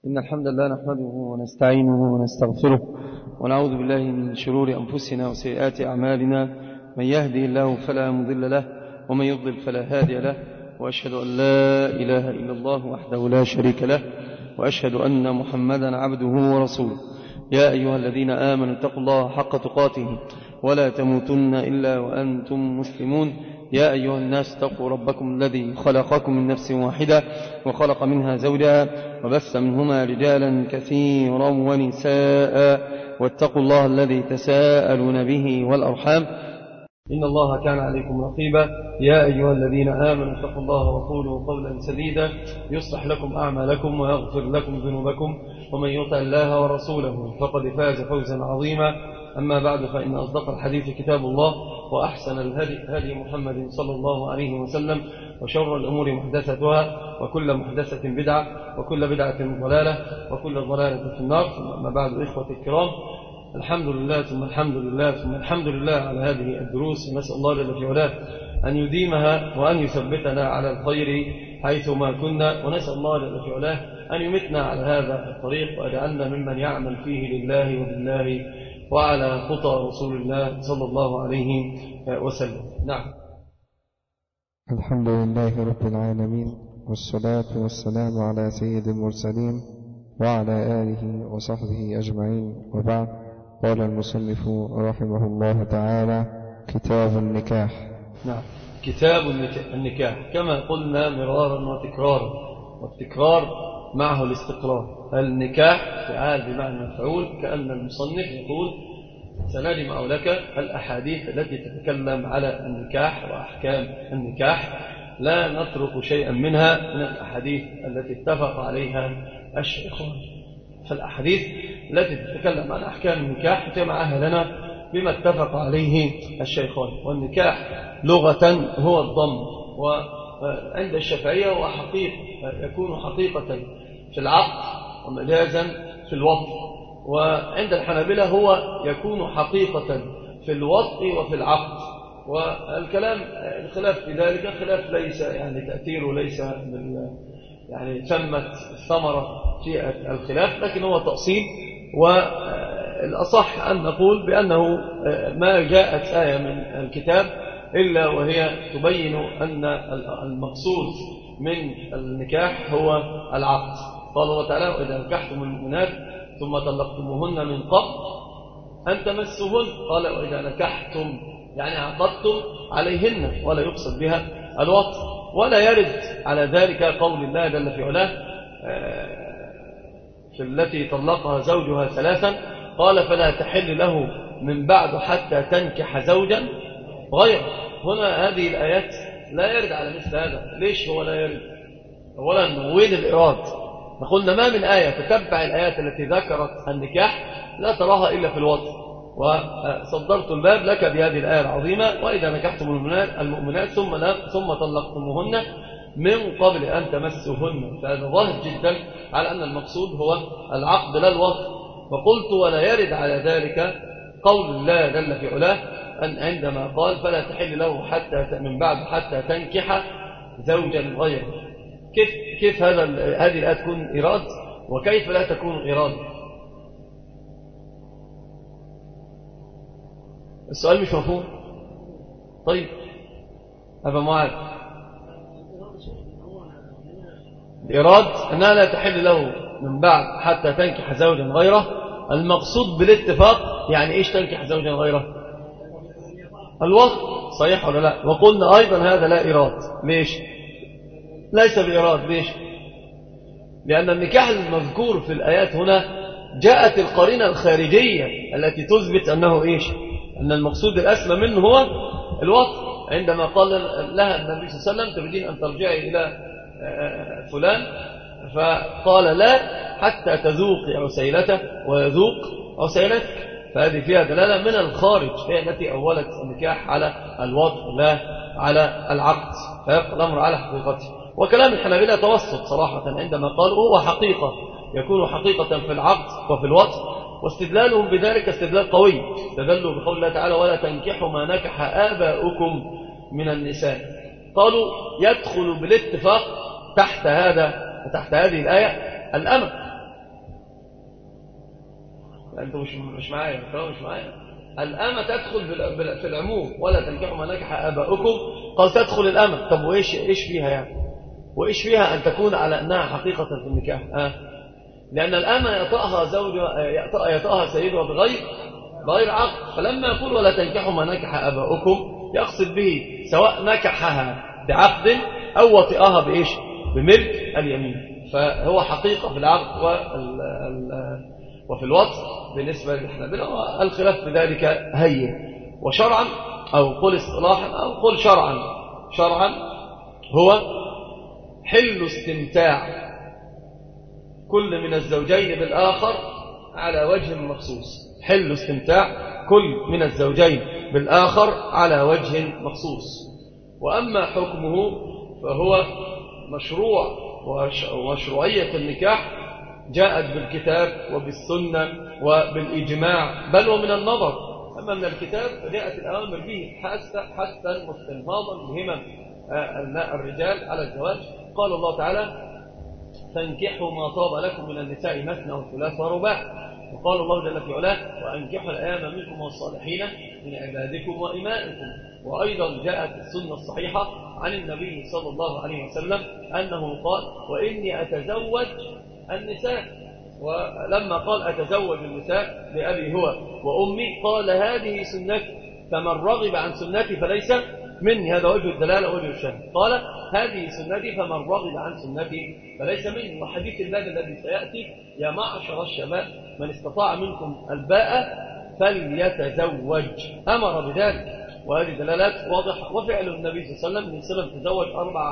إن الحمد لله نحمده ونستعينه ونستغفره ونعوذ بالله من شرور أنفسنا وسيئات أعمالنا. من يهدي الله فلا مضل له ومن يضلل فلا هادي له، وأشهد أن لا إله إلا الله وحده لا شريك له، وأشهد أن محمدا عبده ورسوله. يا أيها الذين آمنوا اتقوا الله حق تقاته ولا تموتن إلا وأنتم مسلمون. يا أيها الناس اتقوا ربكم الذي خلقكم من نفس واحدة وخلق منها زوجها وبث منهما رجالا كثيرا ونساء، واتقوا الله الذي تساءلون به والأرحام إن الله كان عليكم رقيبا. يا أيها الذين آمنوا اتقوا الله وقولوا قولا سديدا يصلح لكم أعمالكم ويغفر لكم ذنوبكم، ومن يطع الله ورسوله فقد فاز فوزا عظيما. أما بعد، فإن أصدق الحديث كتاب الله، وأحسن الهدي هدي محمد صلى الله عليه وسلم، وشر الأمور محدثتها، وكل محدثة بدعة، وكل بدعة ضلالة، وكل ضلالة في النار. أما بعد، إخوة الكرام، الحمد لله ثم الحمد لله ثم الحمد لله على هذه الدروس، ونسأل الله جل في علاه أن يديمها وأن يثبتنا على الخير حيثما كنا، ونسأل الله جل في علاه أن يمتنا على هذا الطريق ويجعلنا ممن يعمل فيه لله وبالله وعلى خطى رسول الله صلى الله عليه وسلم. نعم. الحمد لله رب العالمين، والصلاة والسلام على سيد المرسلين وعلى آله وصحبه أجمعين، وبعد. قال المصنف رحمه الله تعالى: كتاب النكاح. نعم، كتاب النكاح كما قلنا مرارا وتكرارا، والتكرار معه الاستقرار. النكاح فعال بمعنى مفعول، كأن المصنف يقول: سنجمع لك الأحاديث التي تتكلم على النكاح وأحكام النكاح، لا نترك شيئا منها من الأحاديث التي اتفق عليها الشيخون. فالأحاديث التي تتكلم عن أحكام النكاح جمعها لنا بما اتفق عليه الشيخون. والنكاح لغة هو الضم، وعند الشافعية هو حقيقة، يكون حقيقة في العقد ومجازا في الوطء، وعند الحنابلة هو يكون حقيقة في الوطء وفي العقد. والكلام الخلاف في ذلك خلاف ليس يعني تأثيره ليس يعني ثمة الثمرة في الخلاف، لكن هو تأصيل. والأصح أن نقول بأنه ما جاءت آية من الكتاب إلا وهي تبين أن المقصود من النكاح هو العقد. قال الله تعالى: وإذا نكحتم المؤمنات ثم طلقتموهن من قبل أن تمسوهن، قال: وإذا نكحتم يعني عقدتم عليهن، ولا يقصد بها الوطء. ولا يرد على ذلك قول الله جل في علاه في التي طلقها زوجها ثلاثا قال: فلا تحل له من بعد حتى تنكح زوجا غيره. هنا هذه الآيات لا يرد على مثل هذا. ليش هو لا يرد؟ أولا، وين الإراد؟ فقلنا ما من آية تتبع الآيات التي ذكرت النكاح لا تراها إلا في الوطء. وصدرت الباب لك بهذه الآية العظيمة: وإذا نكحتم المؤمنات ثم طلقتموهن من قبل أن تمسوهن. فهذا ظاهر جدا على أن المقصود هو العقد لا الوطء. وقلت: ولا يرد على ذلك قول الله جل في علاه أن عندما قال: فلا تحل له حتى من بعد حتى تنكح زوجا غيره. كيف هذه الآية تكون إراد، وكيف لا تكون إراد؟ السؤال مش مفهوم. طيب أبا معاذ، الإراد أنها لا تحل له من بعد حتى تنكح زوجا غيره. المقصود بالاتفاق يعني إيش تنكح زوجا غيره؟ الوطء، صحيح ولا لا؟ وقلنا أيضا هذا لا إراد. ليش؟ ليس بإراد. ليش؟ لأن النكاح المذكور في الآيات هنا جاءت القرينة الخارجية التي تثبت أنه إيش؟ أن المقصود الأسمى منه هو الوطء. عندما قال لها النبي صلى الله عليه وسلم: تريدين أن ترجعي إلى فلان؟ فقال: لا حتى تذوقي عسيلته ويذوق عسيلتك. فهذه فيها دلالة من الخارج، هي التي أولت النكاح على الوطء لا على العقد، فيبقى الأمر على حقيقته. وكلام الحنابلة توسط صراحة عندما قالوا هو حقيقة، يكون حقيقة في العقد وفي الوطء. واستدلالهم بذلك استدلال قوي، استدلوا بقول الله تعالى: ولا تنكحوا ما نكح آباؤكم من النساء. قالوا يدخل بالاتفاق تحت هذه الآية الأمة، أنتم مش معايا، مش معايا. الأمة تدخل في العموم، ولا تنكحوا ما نكح آباؤكم، قال تدخل الأمة. طب وإيش فيها يعني؟ وإيش فيها أن تكون على أنها حقيقة في النكاح؟ لأن الأمة يطأها سيدها بغير عقد. فلما يقول ولا تنكحوا ما نكح آباؤكم يقصد به سواء نكحها بعقد أو وطئها بإيش؟ بملك اليمين. فهو حقيقة في العقد وفي الوطء بالنسبة للحنابلة، والخلاف في ذلك هين. وشرعا أو قل اصطلاحا أو قل شرعا هو حل استمتاع كل من الزوجين بالآخر على وجه مخصوص. حل استمتاع كل من الزوجين بالآخر على وجه مخصوص. وأما حكمه فهو مشروع، ومشروعية النكاح جاءت بالكتاب وبالسنة وبالإجماع بل ومن النظر. أما من الكتاب جاءت الأوامر به حثا واستنهاضا بهمم الرجال على الزواج. قال الله تعالى فانكحوا ما طاب لكم من النساء مثنى وثلاث ورباع. وقال الله جل في علاه وأنكحوا الأيام منكم والصالحين من عبادكم وإمائكم. وأيضا جاءت السنة الصحيحة عن النبي صلى الله عليه وسلم أنه قال وإني أتزوج النساء. ولما قال أتزوج النساء بأبي هو وأمي قال هذه سنتي فمن رغب عن سنتي فليس مني. هذا وجه الدلالة وجه الشهد. قال هذه سنتي فمن رغب عن سنتي فليس مني. وحديث الباب الذي سيأتي يا معشر الشباب من استطاع منكم الباء فليتزوج أمر بذلك. وهذه دلالات واضحة. وفعل النبي صلى الله عليه وسلم من سلم تزوج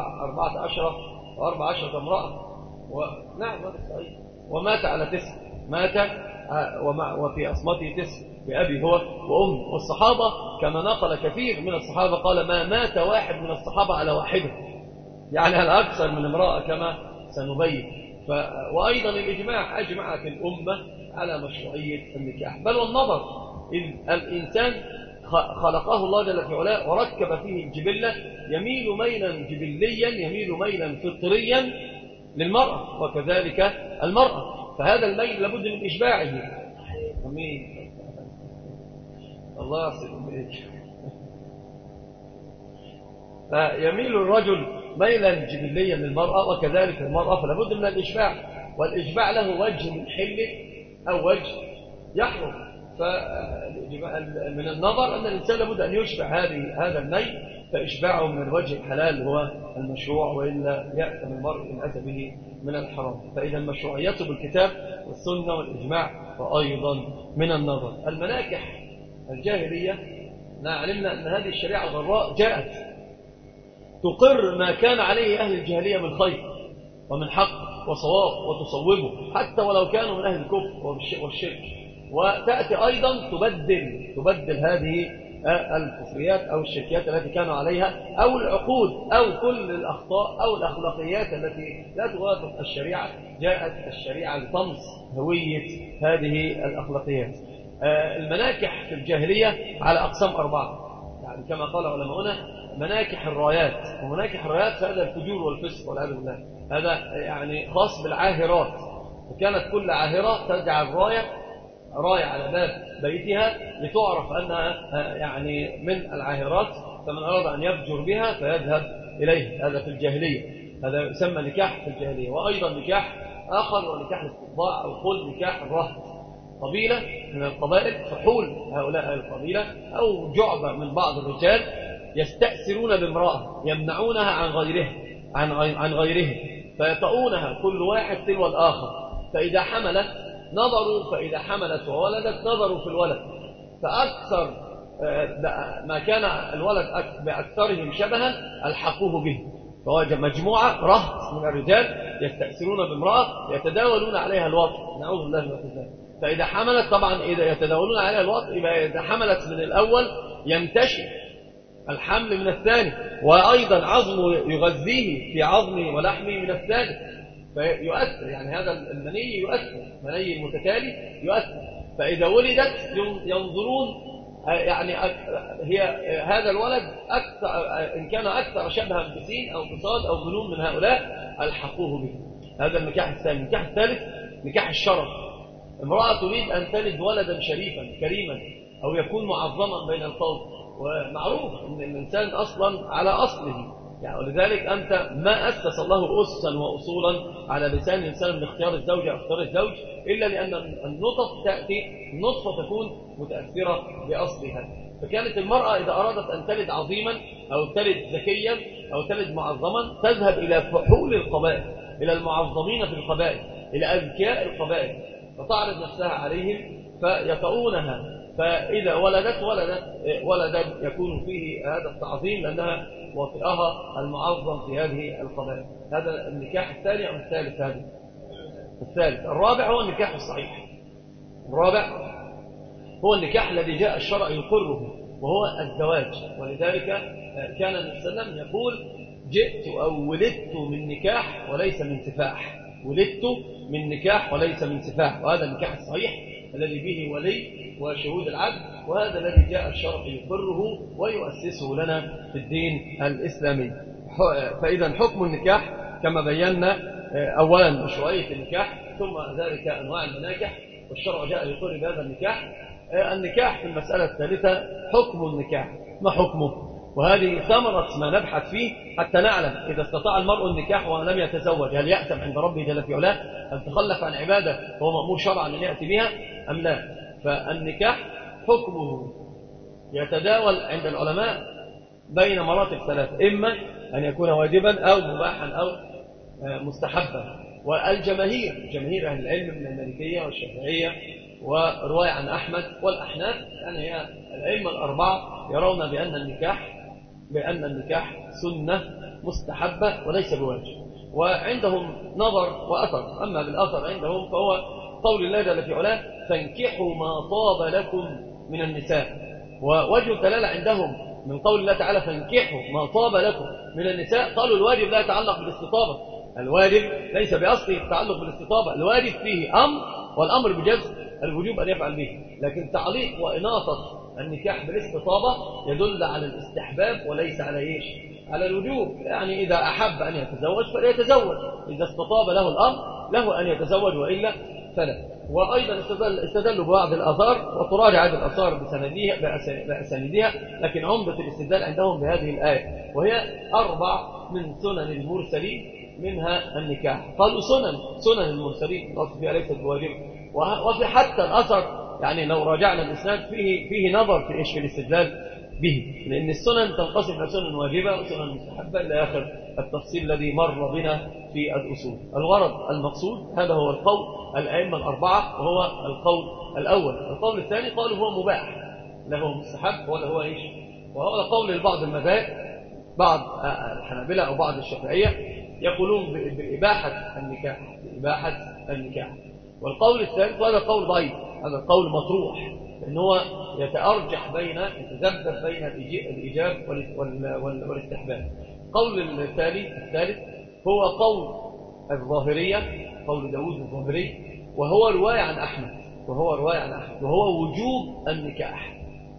14 امرأة نعم هذا صحيح. ومات على 9 مات وفي أصمته 9 بأبي هو وأم. والصحابة كما نقل كثير من الصحابة قال ما مات واحد من الصحابة على واحدة، يعني على أكثر من امرأة كما سنبين. وأيضا الإجماع أجمعت الأمة على مشروعية النكاح بل والنظر. إذ الإنسان خلقه الله جل في علاه وركب فيه الجبلة يميل ميلا جبليا يميل ميلا فطريا للمرأة وكذلك المرأة. فهذا الميل لابد من إشباعه. أمين الله يصل إليك. فيميل الرجل ميلا جبليا للمرأة وكذلك المرأة، فلابد من الإشباع. والإشباع له وجه من حله أو وجه يحرم. فمن النظر أن الإنسان لابد أن يشبع هذا الميل، فإشباعه من الوجه الحلال هو المشروع، وإلا يأتم المرء إن أتى به من الحرام. فإذا مشروعيته بالكتاب والسنة والإجماع وأيضا من النظر. المناكح الجاهلية علمنا أن هذه الشريعة الغراء جاءت تقر ما كان عليه أهل الجاهلية من خير ومن حق وصواب وتصوبه حتى ولو كانوا من أهل الكفر والشرك. وتأتي أيضا تبدل هذه الكفريات أو الشركيات التي كانوا عليها أو العقود أو كل الأخطاء أو الأخلاقيات التي لا توافق الشريعة. جاءت الشريعة لتمس هوية هذه الأخلاقيات. المناكح في الجاهلية على أقسام 4، يعني كما قال علماؤنا مناكح الرايات. ومناكح الرايات هذا الفجور والفسق والعياذ بالله، هذا يعني خاص بالعاهرات. وكانت كل عاهرة تجعل راية على باب بيتها لتعرف أنها يعني من العاهرات، فمن أراد أن يفجر بها فيذهب إليه. هذا في الجاهلية، هذا يسمى نكاح في الجاهلية. وأيضا نكاح آخر ونكاح الاستطباع أو قل نكاح الرهط. قبيلة من القبائل فحول هؤلاء القبيلة أو جعبة من بعض الرجال يستأثرون بامرأة يمنعونها عن غيرهم فيطؤونها كل واحد تلو الآخر. فإذا حملت نظروا، فإذا حملت وولدت نظروا في الولد، فأكثر ما كان الولد بأكثرهم شبها ألحقوه به. فوجد مجموعة رهط من الرجال يستأثرون بامرأة يتداولون عليها الوطء، نعوذ بالله من ذلك. فإذا حملت طبعا إذا يتداولون عليها الوطء يبقى إذا حملت من الأول ينتشر الحمل من الثاني، وأيضا عظمه يغذيه في عظمه ولحمه من الثالث فيؤثر. يعني هذا المني يؤثر، مني المتتالي يؤثر. فإذا ولدت ينظرون يعني هي هذا الولد أكثر إن كان أكثر شبها بسين أو بصاد أو بنون من هؤلاء ألحقوه به. هذا النكاح الثاني. النكاح الثالث نكاح الشرف. امرأة تريد أن تلد ولدا شريفا كريما أو يكون معظما بين القوم، ومعروف أن الإنسان أصلا على أصله يعني، ولذلك أنت ما أسس الله أسسا وأصولا على لسان الإنسان من اختيار الزوجة أو اختيار الزوج إلا لأن النطف تأتي النطفة تكون متأثرة بأصلها. فكانت المرأة إذا أرادت أن تلد عظيما أو تلد ذكيا أو تلد معظما تذهب إلى فحول القبائل، إلى المعظمين في القبائل، إلى أذكياء القبائل، فتعرض نفسها عليهم فيطؤونها، فإذا ولدت ولدا يكون فيه هذا التعظيم لأنها وطئها المعظم في هذه القبائل. هذا النكاح الثاني أو الثالث؟ هذا الثالث. الرابع هو النكاح الصحيح. الرابع هو النكاح الذي جاء الشرع يقره وهو الزواج. ولذلك كان النبي صلى الله عليه وسلم يقول جئت أو ولدت من نكاح وليس من سفاح، ولدت من نكاح وليس من سفاح. وهذا النكاح الصحيح الذي به ولي وشهود العدل، وهذا الذي جاء الشرع يقره ويؤسسه لنا في الدين الإسلامي. فإذا حكم النكاح كما بينا أولا مشروعية النكاح، ثم ذلك أنواع المناكح، والشرع جاء يقر بهذا النكاح. النكاح في المسألة الثالثة حكم النكاح، ما حكمه؟ وهذه ثمرة ما نبحث فيه حتى نعلم إذا استطاع المرء النكاح ولم يتزوج هل يأثم عند ربه جل في علاه؟ هل تخلف عن عبادة وهو مأمور شرعا أن يأتي بها أم لا؟ فالنكاح حكمه يتداول عند العلماء بين مراتب ثلاثة، إما أن يكون واجبا أو مباحا أو مستحبا. والجماهير جماهير أهل العلم من المالكية والشافعية ورواية عن أحمد والأحناف، يعني هي الأئمة الأربعة يرون بأن النكاح سنة مستحبة وليس بواجب، وعندهم نظر وأثر. أما بالأثر عندهم فهو قول الله جل في علاه فانكحوا ما طاب لكم من النساء. ووجه الدلالة عندهم من قول الله تعالى فانكحوا ما طاب لكم من النساء، قالوا الواجب لا يتعلق بالاستطابة، الواجب ليس بأصله التعلق بالاستطابة، الواجب فيه أمر والأمر بجزم الوجوب أن يفعل به، لكن تعليق وإناطة النكاح بالاستطابة يدل على الاستحباب وليس على إيش؟ على الوجوب. يعني إذا أحب أن يتزوج فليتزوج، إذا استطاب له الأمر له أن يتزوج وإلا فلا. وأيضا استدلوا ببعض الآثار، وتراجع هذه الآثار بأسانيدها، لكن عمدة الاستدلال عندهم بهذه الآية، وهي 4 من سنن المرسلين منها النكاح. قالوا سنن المرسلين الأصل فيها ليست بواجبة. وفي حتى الأثر يعني لو راجعنا الإسناد فيه نظر في إيش في الاستدلال به، لأن السنن تنقسم إلى سنن واجبة وسنن مستحبة إلى آخر التفصيل الذي مر بنا في الأصول. الغرض المقصود هذا هو القول الأئمة الأربعة، وهو القول الأول. القول الثاني قالوا هو مباح، لا هو مستحب ولا هو إيش، وهو قول لبعض المذاهب، بعض الحنابلة أو بعض الشافعية يقولون بإباحة النكاح. والقول الثالث وهذا قول ضعيف، هذا قول مطروح، لأن هو يتذبذب بين الإيجاب والاستحباب. قول الثالث هو قول الظاهرية، قول داود الظاهري، وهو رواية عن أحمد، وهو وجوب النكاح.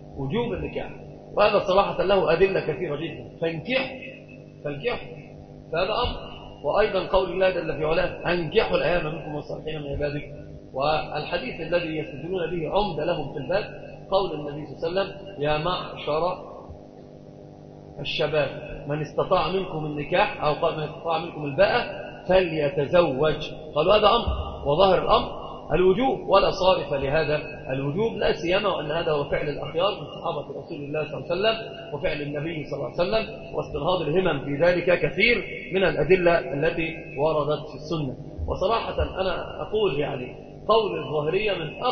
وهذا صراحة له أدلة كثيرة جدا. فانكحوا فهذا أمر. وأيضا قول الله جل في علاه أنكحوا الأيام منكم والصالحين من عبادكم. والحديث الذي يستدلون به عمدة لهم في الباب قول النبي صلى الله عليه وسلم يا معشر الشباب من استطاع منكم النكاح، أو قال من استطاع منكم الباءة فليتزوج. قالوا هذا أمر، وظاهر الأمر الوجوب ولا صارف لهذا الوجوب، لا سيما وأن هذا هو فعل الأخيار من صحابة رسول الله صلى الله عليه وسلم وفعل النبي صلى الله عليه وسلم، واستنهاض الهمم في ذلك كثير من الأدلة التي وردت في السنة. وصراحة أنا أقول يعني قول الظاهرية من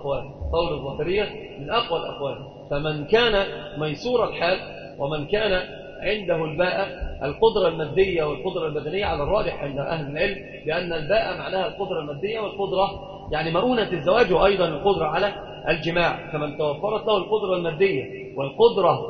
أقوى الأقوال. فمن كان ميسور الحال ومن كان عنده الباءة القدرة المادية والقدرة البدنية، على الراجح عند أهل العلم بأن الباءة معناها القدرة المادية والقدرة يعني مؤونة الزواج، وأيضا القدرة على الجماع. فمن توفرت له القدرة المادية والقدرة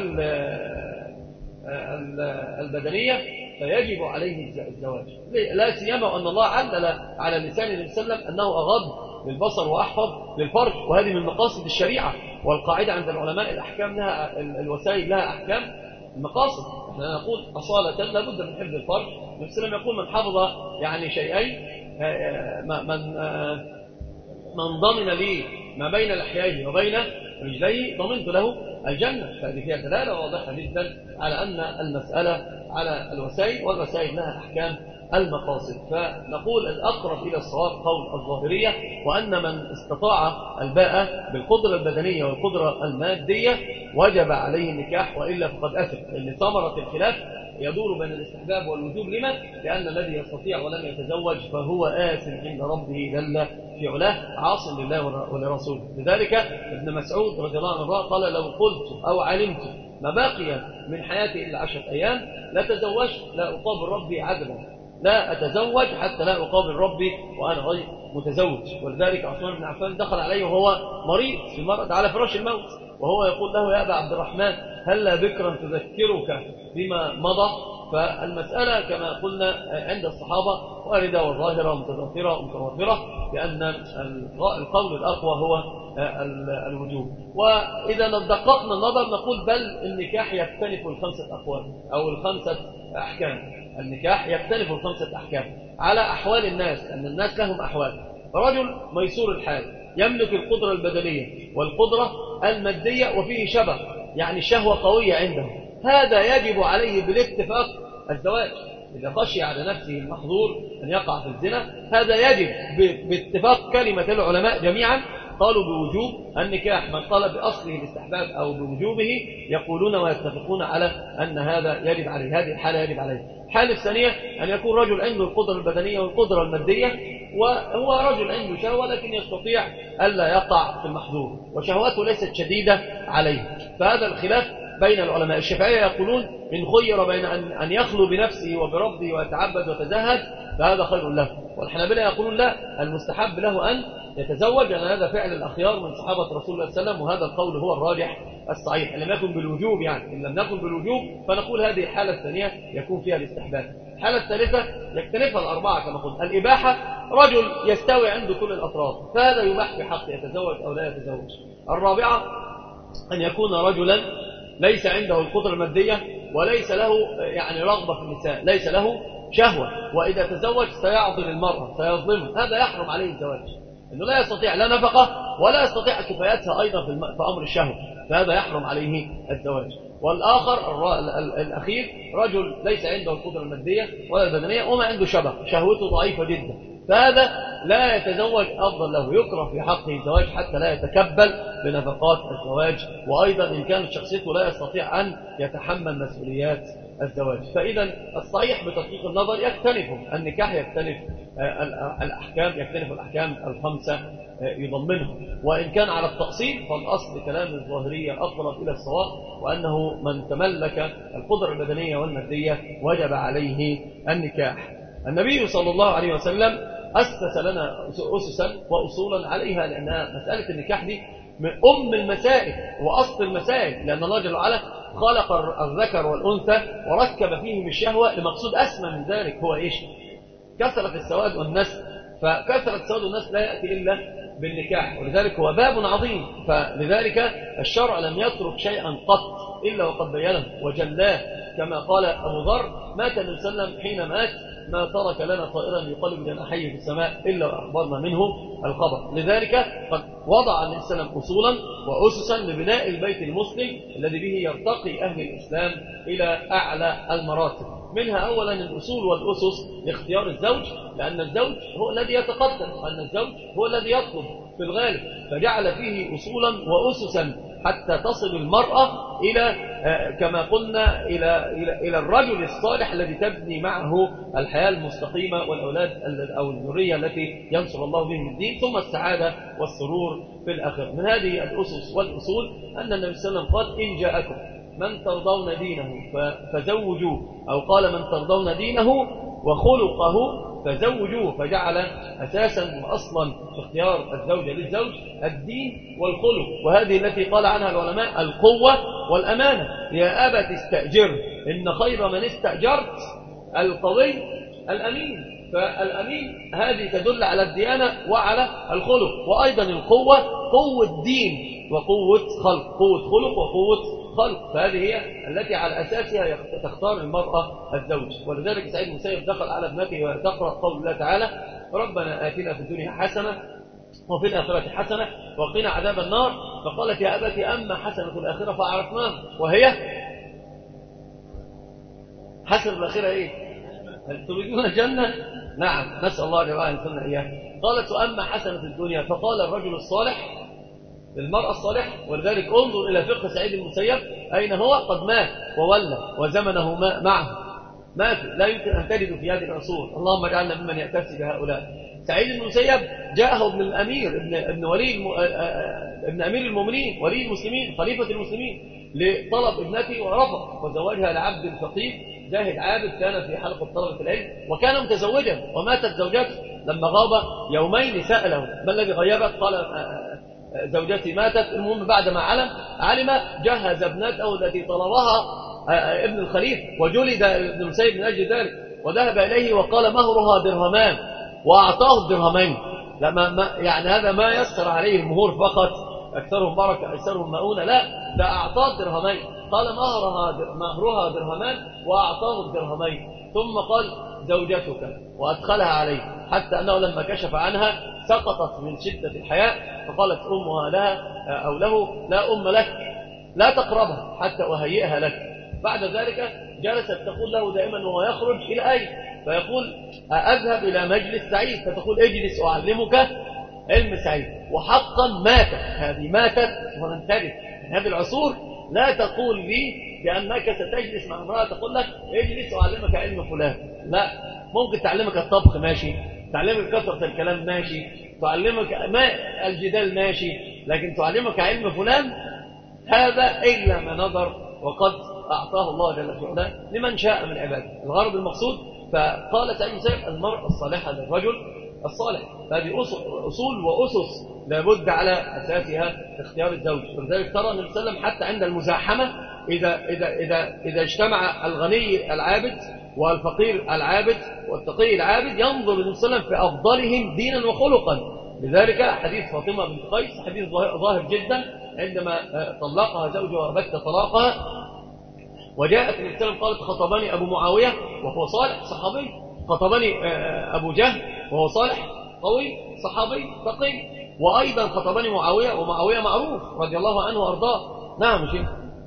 البدنية فيجب عليه الزواج، لا سيما أن الله علل على لسان النبي صلى الله عليه وسلم أنه أغض للبصر وأحفظ للفرج، وهذه من مقاصد الشريعة. والقاعدة عند العلماء الأحكام لها الوسائل لها أحكام المقاصد. احنا نقول أصالة لابد من حفظ الفرج. النبي صلى الله عليه وسلم يقول من حفظ يعني شيئين، من من ضمن لي ما بين لحييه وبين رجليه ضمنت له الجنة. فهذه فيها دلالة واضحة جدا على أن المسألة على الوسائل، والوسائل لها أحكام المقاصد. فنقول الأقرب إلى الصواب قول الظاهرية، وأن من استطاع الباءة بالقدرة البدنية والقدرة المادية وجب عليه النكاح، وإلا فقد أثم. لأن ثمرة الخلاف يدور بين الاستحباب والوجوب. لما؟ لأن الذي يستطيع ولم يتزوج فهو آثم عند ربه جل في علاه، عاص لله ولرسوله. لذلك ابن مسعود رضي الله عنه قال: لو قلت أو علمت ما بقي من حياتي إلا 10 أيام لتزوجت لا أقابل ربي عدلا، لا أتزوج حتى لا أقابل ربي وأنا غير متزوج. ولذلك عثمان بن عفان دخل عليه وهو مريض في مرض على فراش الموت، وهو يقول له: يا أبا عبد الرحمن هلا بكرا تذكرك بما مضى. فالمسألة كما قلنا عند الصحابة واردة وظاهرة ومتضافرة ومتوافرة، بأن القول الأقوى هو الوجوب. وإذا دققنا النظر نقول بل النكاح يختلف الخمسة أقوال أو الخمسة أحكام. النكاح يختلف الخمسة أحكام على أحوال الناس، أن الناس لهم أحوال. رجل ميسور الحال يملك القدرة البدنية والقدرة المادية وفيه شبه، يعني الشهوة قوية عنده، هذا يجب عليه بالاتفاق الزواج. إذا خشي على نفسه المحظور أن يقع في الزنا، هذا يجب باتفاق كلمة العلماء جميعا قالوا بوجوب النكاح. من قال بأصله الاستحباب أو بوجوبه يقولون ويتفقون على أن هذا يجب عليه، هذه الحالة يجب عليه. الحالة الثانية أن يكون رجل عنده القدرة البدنية والقدرة المادية، وهو رجل عنده شهوة لكن يستطيع ألا يقع في المحظور وشهواته ليست شديدة عليه. فهذا الخلاف بين العلماء. الشافعية يقولون إن خير بين أن يخلو بنفسه وبربه ويتعبد ويتزهد فهذا خير له. والحنابلة يقولون لا، المستحب له أن يتزوج، لأن هذا فعل الأخيار من صحابة رسول الله صلى الله عليه وسلم، وهذا القول هو الراجح الصحيح. إن لم يكن بالوجوب، يعني إن لم يكن بالوجوب فنقول هذه الحالة الثانية يكون فيها الاستحباب. الحالة الثالثة يكتنفها الأربعة كما قلت. الإباحة، رجل يستوي عنده كل الأطراف فهذا يباح في حق يتزوج أو لا يتزوج. الرابعة أن يكون رجلا ليس عنده القدرة المادية وليس له يعني رغبة في النساء، ليس له شهوة، وإذا تزوج سيعضل المرأة سيظلمها، هذا يحرم عليه الزواج، إنه لا يستطيع لا نفقة ولا يستطيع كفايتها أيضا في أمر الشهوة، فهذا يحرم عليه الزواج. والآخر الأخير رجل ليس عنده القدرة المادية ولا البدنية وما عنده شهوته ضعيفة جدا، فهذا لا يتزوج، أفضل له يكره في حقه الزواج حتى لا يتكبل بنفقات الزواج، وأيضا إن كانت شخصيته لا يستطيع أن يتحمل مسؤوليات الزواج. فإذا الصحيح بتدقيق النظر يختلف النكاح، يختلف الأحكام، يختلف الأحكام الخمسة يضمنها. وإن كان على التقسيم فالأصل كلام الظاهرية أقرب إلى الصواب، وأنه من تملك القدرة البدنية والمادية وجب عليه النكاح. النبي صلى الله عليه وسلم أسس لنا أسسا وأصولا عليها، لأنها مسألة النكاح دي من أم المسائل وأصل المسائل، لأن الله جل وعلا خلق الذكر والأنثى وركب فيهم الشهوة لمقصود أسمى من ذلك، هو إيش؟ كثرة السواد والنسل. فكثرة السواد والنسل لا يأتي إلا بالنكاح، ولذلك هو باب عظيم. فلذلك الشرع لم يترك شيئا قط إلا وقد بينه وجلاه، كما قال أبو ذر: مات النبي صلى الله عليه وسلم حين مات ما ترك لنا طائرا يقلب جناحيه في السماء إلا وأخبرنا منه الخبر. لذلك قد وضع النبي صلى الله عليه وسلم أصولا وأسسا لبناء البيت المسلم الذي به يرتقي أهل الإسلام إلى أعلى المراتب. منها أولا الأصول والأسس لاختيار الزوج، لأن الزوج هو الذي يتقدم، وأن الزوج هو الذي يطلب في الغالب، فجعل فيه أصولا وأسسا حتى تصل المرأة إلى كما قلنا إلى الرجل الصالح الذي تبني معه الحياة المستقيمة والأولاد أو الذرية التي ينصر الله بهم الدين، ثم السعادة والسرور في الآخرة. من هذه الأسس والأصول أن النبي صلى الله عليه وسلم قال: إن جاءكم من ترضون دينه فزوجوه، أو قال: من ترضون دينه وخلقه فزوجوه، فجعل أساسا وأصلا في اختيار الزوجة للزوج الدين والخلق، وهذه التي قال عنها العلماء القوة والأمانة. يا أبت استأجر إن خير من استأجرت القوي الأمين. فالأمين هذه تدل على الديانة وعلى الخلق، وأيضا القوة قوة دين وقوة خلق، قوة خلق وقوة خلق، فهذه هي التي على أساسها تختار المرأة الزوج. ولذلك سعيد المسيب دخل على ابنته وتقرأ قول الله تعالى: ربنا آتنا في الدنيا حسنة وفي الآخرة حسنة وقنا عذاب النار. فقالت يا أبت أما حسنة الآخرة فعرفناها، وهي حسنة الآخرة إيه؟ هل تريدون الجنة؟ نعم، نسأل الله أن يكون إياه. قالت وأما حسنة الدنيا، فقال الرجل الصالح للمرأة الصالح. ولذلك انظر إلى فقه سعيد المسيب، أين هو؟ قد مات وولى وزمنه معه، مات، لا يمكن أن تجد في هذه العصور. اللهم اجعلنا ممن يأتسي بهؤلاء. سعيد المسيب جاءه ابن الأمير ابن أمير المؤمنين ولي المسلمين خليفة المسلمين لطلب ابنته، ورفض وزوجها لعبد فقير زاهد عابد كان في حلقة طلبة العلم، وكان متزوجا وماتت زوجته. لما غاب يومين سأله ما الذي غيبك؟ قال زوجتي ماتت. المهم بعد ما علم جهز ابنته التي طلبها ابن الخليفة، وجلد ابن المسيب من أجل ذلك، وذهب إليه وقال مهرها درهمان، وأعطاه الدرهمين. يعني هذا ما يسر عليه المهور فقط، أكثرهم بركة أكثرهم مؤونة، لا، ده أعطاه الدرهمين. قال مهرها درهمان وأعطاه الدرهمين، ثم قال زوجتك، وأدخلها عليه، حتى أنه لما كشف عنها سقطت من شدة الحياء، فقالت أمها لها أو له لا أم لك، لا تقربها حتى أهيئها لك. بعد ذلك جلست تقول له دائما وهو يخرج إلى أين؟ فيقول أذهب إلى مجلس سعيد، فتقول اجلس أعلمك علم سعيد. وحقا ماتت، هذه ماتت ولم ترث. من هذه العصور لا تقول لي بأنك ستجلس مع امرأة تقول لك اجلس أعلمك علم فلان، لا، ممكن تعلمك الطبخ ماشي، تعلمك كثرة الكلام ماشي، تعلمك الجدال ماشي، لكن تعلمك علم فلان هذا إلا ما نظر، وقد أعطاه الله جل في علاه لمن شاء من عباده. الغرض المقصود. فقال سعيد المسيب المرأة الصالحة للرجل الصالح. هذه أصول وأسس لابد على أساسها اختيار الزوج. ولذلك ترى النبي صلى الله عليه وسلم حتى عند المزاحمة إذا اجتمع الغني العابد والفقير العابد والتقي العابد، ينظر النبي صلى الله عليه وسلم في أفضلهم دينا وخلقا. لذلك حديث فاطمة بنت قيس حديث ظاهر جدا، عندما طلقها زوجها وبت طلاقها، وجاءت النبي صلى الله عليه وسلم قالت خطبني أبو معاوية وهو صالح صحابي، خطبني أبو جهل وهو صالح قوي صحابي تقي، وأيضا خطبني معاوية، ومعاوية معروف رضي الله عنه وأرضاه. نعم شيخ.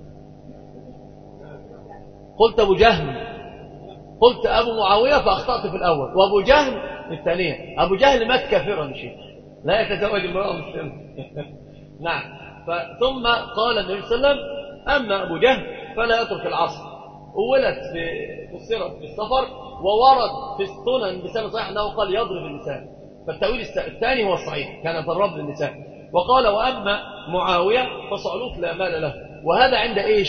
قلت أبو جهل، قلت أبو معاوية فأخطأت في الأول، وأبو جهل في الثانية. أبو جهل مات كافرا شيخ، لا يتزوج امرأة مسلمة. نعم. ثم قال النبي صلى الله عليه وسلم أما أبو جهل فلا يترك العصر، ولد في السيرة في السفر، وورد في السنن بسنة صحيح أنه قال يضرب النساء، فالتأويل الثاني هو الصحيح، كان ضرب للنساء. وقال وأما معاوية فصعلوك لا مال له. وهذا عند إيش؟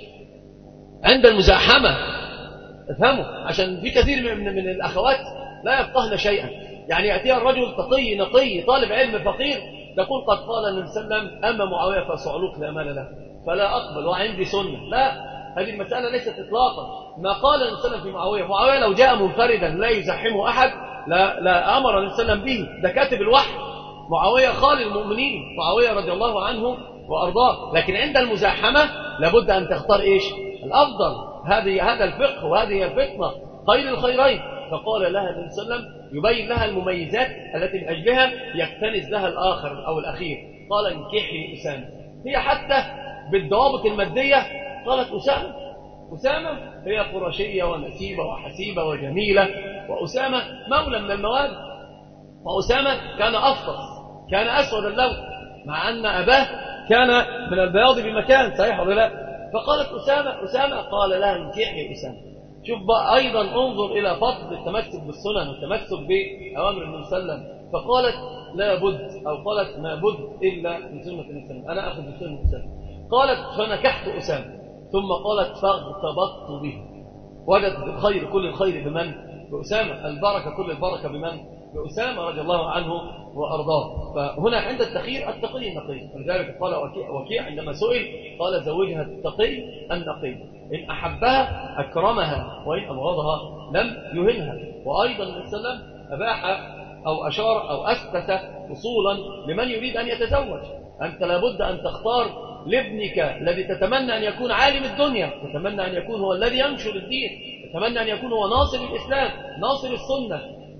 عند المزاحمة. افهموا، عشان في كثير من الأخوات لا يفقهن شيئا. يعني يأتيها الرجل تقي نقي طالب علم فقير، تقول قد قال النبي صلى الله عليه وسلم أما معاوية فصعلوك لا مال له، فلا أقبل وعندي سنة. لا، هذه المسألة ليست إطلاقا. ما قال النبي صلى الله عليه وسلم في معاوية لو جاء منفردا لا يزحمه أحد لا أمر النبي صلى الله عليه وسلم به، ده كاتب الوحي. معاوية خال المؤمنين، معاوية رضي الله عنه وأرضاه. لكن عند المزاحمة لابد أن تختار إيش؟ الأفضل. هذا الفقه وهذه الفتنة خير الخيرين. فقال لها النبي صلى الله عليه وسلم يبين لها المميزات التي من أجلها يكتنز لها الآخر أو الأخير. قال انكحي أسامة. هي حتى بالضوابط المادية قالت أسامة هي قرشية ونسيبة وحسيبة وجميلة، وأسامة مولى من المواد، وأسامة كان أفطس، كان أسود اللون، مع أن أباه كان من البياض بمكان، صحيح ولا لا؟ فقالت أسامة قال لها انكحي أسامة. شوف بقى أيضا انظر إلى فضل التمسك بالسنن والتمسك بأوامر النبي صلى الله عليه وسلم. فقالت لا بد، أو قالت ما بد إلا من سنة النبي صلى الله عليه وسلم، أنا أخذ بسنة النبي صلى الله عليه وسلم. قالت فنكحت أسامة، ثم قالت فاغتبطت به. وجدت الخير كل الخير بمن؟ بأسامة. البركة كل البركة بمن؟ بأسامة رضي الله عنه وأرضاه. فهنا عند التخيير التقي النقي. ولذلك قال وكيع عندما سئل قال زوجها التقي النقي، إن أحبها أكرمها وإن أبغضها لم يهنها. وأيضا النبي صلى الله عليه وسلم أباح أو أشار أو أسس أصولا لمن يريد أن يتزوج. أنت لابد أن تختار لابنك الذي تتمنى أن يكون عالم الدنيا، تتمنى أن يكون هو الذي ينشر الدين، تتمنى أن يكون هو ناصر الإسلام ناصر السنة،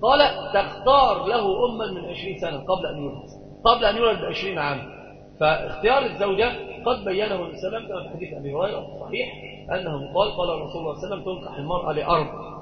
قال تختار له أما من 20 سنة قبل أن يولد ب20 عام. فاختيار الزوجة قد بينه النبي صلى الله عليه وسلم كما في حديث أبي هريرة صحيح أنه قال الرسول صلى الله عليه وسلم تنكح المرأة لأربع: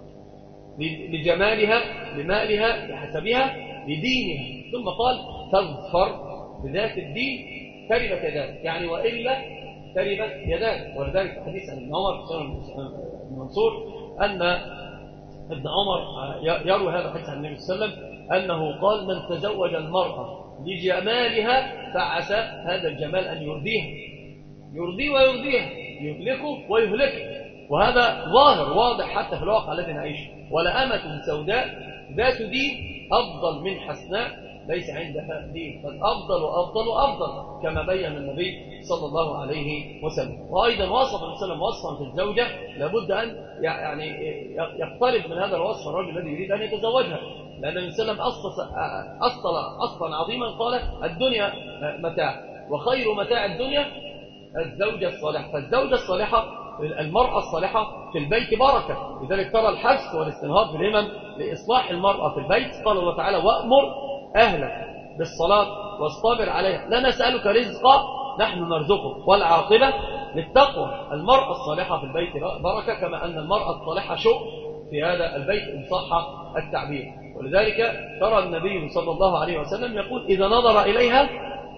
لجمالها، لمالها، لحسبها، لدينها. ثم قال تظفر بذات الدين تربت يداك، يعني وإلا تربت يداك. ولذلك حديث عن ابن عمر في سنن المنصور أن ابن عمر يروي هذا الحديث عن النبي صلى الله عليه وسلم أنه قال من تزوج المرأة لجمالها فعسى هذا الجمال أن يرضيه ويرضيها، يهلكه ويهلكه. وهذا ظاهر واضح حتى في الواقع الذي نعيشه. ولأمة سوداء ذات دين أفضل من حسناء ليس عندها دين، بل أفضل وأفضل وأفضل كما بين النبي صلى الله عليه وسلم. وأيضا وصف النبي صلى الله عليه وسلم وصفا في الزوجة لابد أن يعني يقترب من هذا الوصف الرجل الذي يريد أن يتزوجها، لأن النبي صلى الله عليه وسلم أصلا عظيما قال الدنيا متاع وخير متاع الدنيا الزوجة الصالحة. فالزوجة الصالحة المرأة الصالحة في البيت بركة. لذلك ترى الحث والاستنهاض بالهمم لإصلاح المرأة في البيت. قال الله تعالى وأمر أهلك بالصلاة واصطبر عليها لا نسألك رزقا نحن نرزقك والعاقبة للتقوى. المرأة الصالحة في البيت بركة، كما أن المرأة الصالحة شؤم في هذا البيت إن صح التعبير. ولذلك ترى النبي صلى الله عليه وسلم يقول إذا نظر إليها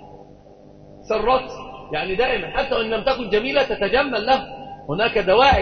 سرت، يعني دائما حتى وإن لم تكن جميلة تتجمل له. هناك دواعي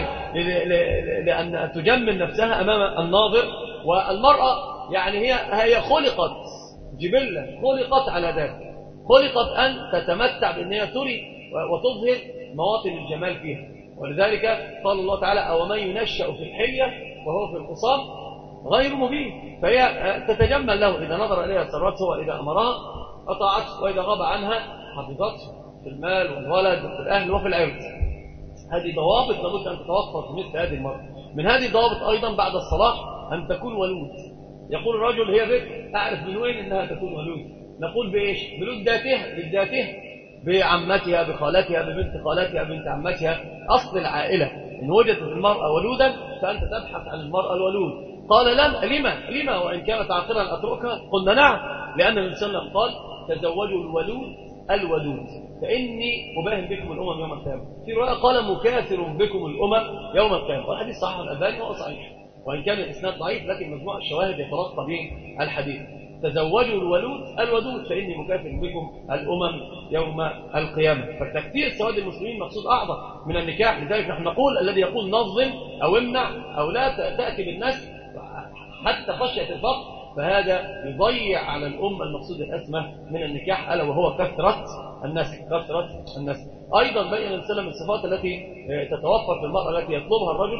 لأن تجمل نفسها أمام الناظر. والمرأة يعني هي خلقت جبلة، خلقت على ذلك، خلقت أن تتمتع بأنها تري وتظهر مواطن الجمال فيها. ولذلك قال الله تعالى أومن ينشأ في الحلية وهو في الخصام غير مبين. فهي تتجمل له، إذا نظر إليها سرته وإذا أمرها أطاعته وإذا غاب عنها حفظته في المال والولد وفي الأهل وفي العرض. هذه ضوابط لابد أن تتوفر في مثل هذه المرأة. من هذه الضوابط أيضا بعد الصلاة أن تكون ولود. يقول الرجل هي بكر، أعرف من وين أنها تكون ولود؟ نقول بإيش؟ بلذاتها، بعمتها، بخالتها، ببنت خالتها، بنت عمتها، أصل العائلة. إن وجدت المرأة ولودا فأنت تبحث عن المرأة الولود. قال لما وإن كانت عاقلا أتركها؟ قلنا نعم، لأن النبي صلى الله عليه وسلم قال تزوجوا الودود فإني مباهن بكم الأمم يوم القيامة. في رواية قال مكاثر بكم الأمم يوم القيامة. والحديث صحيح الألباني وهو صحيح، وإن كان الإسناد ضعيف لكن مجموع الشواهد يترقى به الحديث. تزوجوا الودود فإني مكاثر بكم الأمم يوم القيامة. فالتكثير سواد المسلمين مقصود أعظم من النكاح. لذلك نحن نقول الذي يقول نظم أو امنع أو لا تأتي بالناس حتى خشية الفقر فهذا يضيع على الأمة المقصود الأسمى من النكاح ألا وهو كثرة النسل. أيضا بين النبي صلى الله عليه وسلم الصفات التي تتوفر في المرأة التي يطلبها الرجل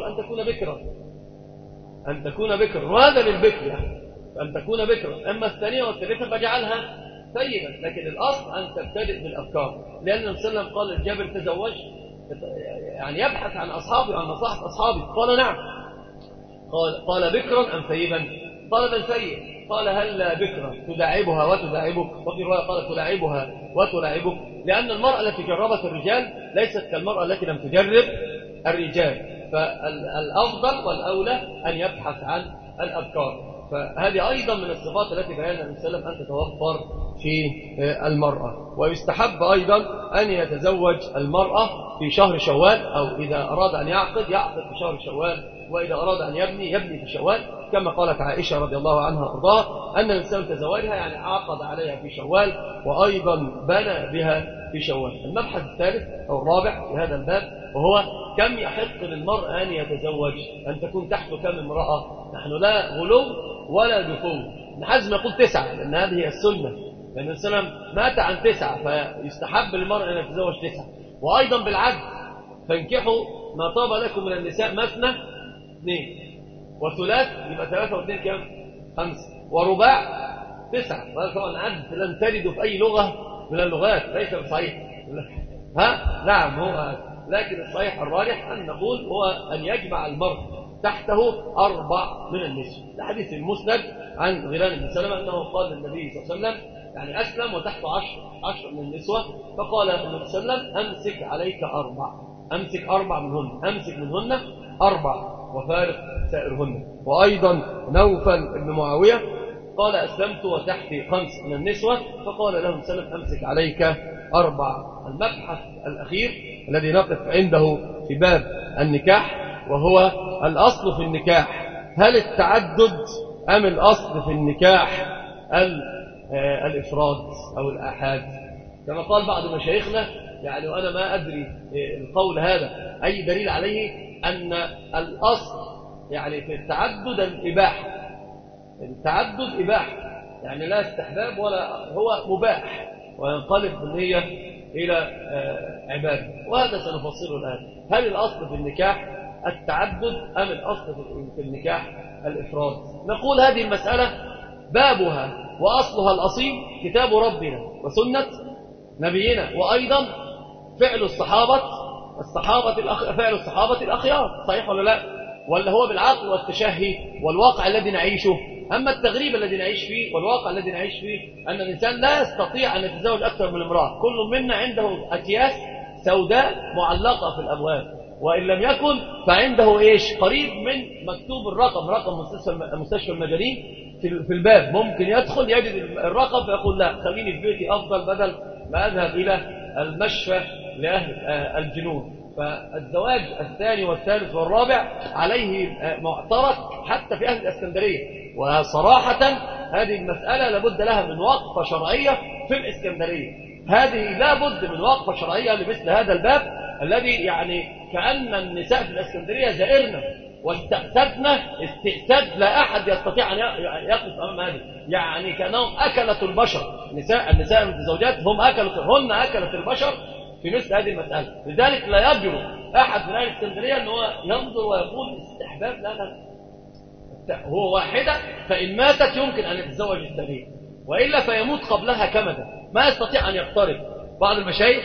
أن تكون بكرا، وهذا للبكر أن تكون بكرا. أما الثانية والثالثة فجعلها ثيبا، لكن الأصل أن تبتدئ بالأفكار. لأن النبي صلى الله عليه وسلم قال للجابر تزوج، يعني يبحث عن أصحابه عن نصيحة أصحابه. قال نعم. قال بكرا أم ثيبا؟ قال بل ثيب. قال هل بكرا تداعبها وتداعبك؟ وفي رواية قال تلاعبها وتلاعبك، لأن المرأة التي جربت الرجال ليست كالمرأة التي لم تجرب الرجال. فالأفضل والأولى أن يبحث عن الأبكار. فهذه أيضا من الصفات التي بيانها النبي صلى الله عليه وسلم أن تتوفر في المرأة. ويستحب أيضا أن يتزوج المرأة في شهر شوال، أو إذا أراد أن يعقد في شهر شوال، وإذا أراد أن يبني في شوال، كما قالت عائشة رضي الله عنها وارضاها أن الإنسان تزوجها يعني عقد عليها في شوال وأيضا بنى بها في شوال. المبحث الثالث أو الرابع في هذا الباب وهو كم يحق للمرء أن يتزوج، أن تكون تحته كم امرأة. نحن لا غلو ولا دفو. ابن حزم يقول 9 لأن هذه هي السنة، لأن السلام مات عن 9 فيستحب للمرء أن يتزوج 9. وأيضا بالعدل فانكحوا ما طاب لكم من النساء مثنى 2 وثلاث، يبقى 3 و2 كم؟ 5 ورباع 9. وهذا طبعا عدل لم ترد في أي لغة من اللغات، ليس بصحيح. نعم هو، لكن الصحيح الراجح أن نقول هو أن يجمع المرء تحته 4 من النسوة. الحديث المسند عن غيلان بن سلمة أنه قال للنبي صلى الله عليه وسلم يعني أسلم وتحته 10 من النسوة، فقال النبي صلى الله عليه وسلم أمسك عليك 4، أمسك 4 منهن، أمسك منهن 4. وفارق سائرهن. وأيضا نوفل بن معاوية قال أسلمت وتحتي 5 من النسوة، فقال لهم سلم أمسك عليك 4. المبحث الأخير الذي نقف عنده في باب النكاح وهو الأصل في النكاح، هل التعدد أم الأصل في النكاح الإفراد أو الآحاد؟ كما قال بعض مشايخنا، يعني وأنا ما أدري القول هذا أي دليل عليه، أن الأصل يعني في التعدد الإباحة. التعدد إباحة، يعني لا استحباب ولا هو مباح، وينقلب بالنية إلى عبادة. وهذا سنفصله الآن. هل الأصل في النكاح التعدد أم الأصل في النكاح الإفراد؟ نقول هذه المسألة بابها وأصلها الأصيل كتاب ربنا وسنة نبينا، وأيضا فعل الصحابة الأخيار. صحيح ولا لا؟ ولا هو بالعقل والتشهي والواقع الذي نعيشه؟ أما التغريب الذي نعيش فيه والواقع الذي نعيش فيه أن الإنسان لا يستطيع أن يتزوج أكثر من امرأة، كل منا عنده أكياس سوداء معلقة في الأبواب، وإن لم يكن فعنده قريب من مكتوب الرقم، رقم مستشفى المجانين في الباب، ممكن يدخل يجد الرقم فيقول لا خليني في بيتي أفضل بدل ما أذهب إلى المشفى لأهل الجنون. فالزواج الثاني والثالث والرابع عليه معترض حتى في أهل الإسكندرية، وصراحة هذه المسألة لابد لها من وقفة شرعية في الإسكندرية. هذه لابد من وقفة شرعية لمثل هذا الباب الذي يعني كأن النساء في الإسكندرية زائرنا واستأسدنا استئساد لا أحد يستطيع أن يقف أمام هذه، يعني كأنهم أكلة البشر. النساء المتزوجات هن أكلة البشر في مثل هذه المسألة. لذلك لا يجرؤ أحد من أهل الإسكندرية أنه ينظر ويقول استحباب، لا هو واحدة، فإن ماتت يمكن أن يتزوج الثانية، وإلا فيموت قبلها كمدا، ما يستطيع أن يقترب. بعض المشايخ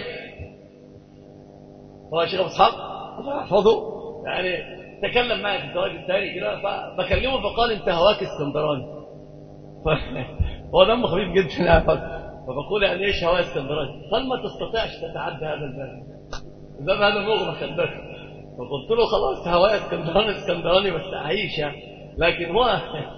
هو الشيخ أبو إسحاق احفظه، يعني تكلم معي في الزواج الثاني كده، فبكلمه فقال انت هواك اسكندراني. هو دمه خفيف جدا، فبقول يعني ايش هوا اسكندراني؟ قال ما تستطيعش تتعدى هذا الباب هذا مغلق الباب. فقلت له خلاص هوا اسكندراني بس اعيش يعني. لكن هو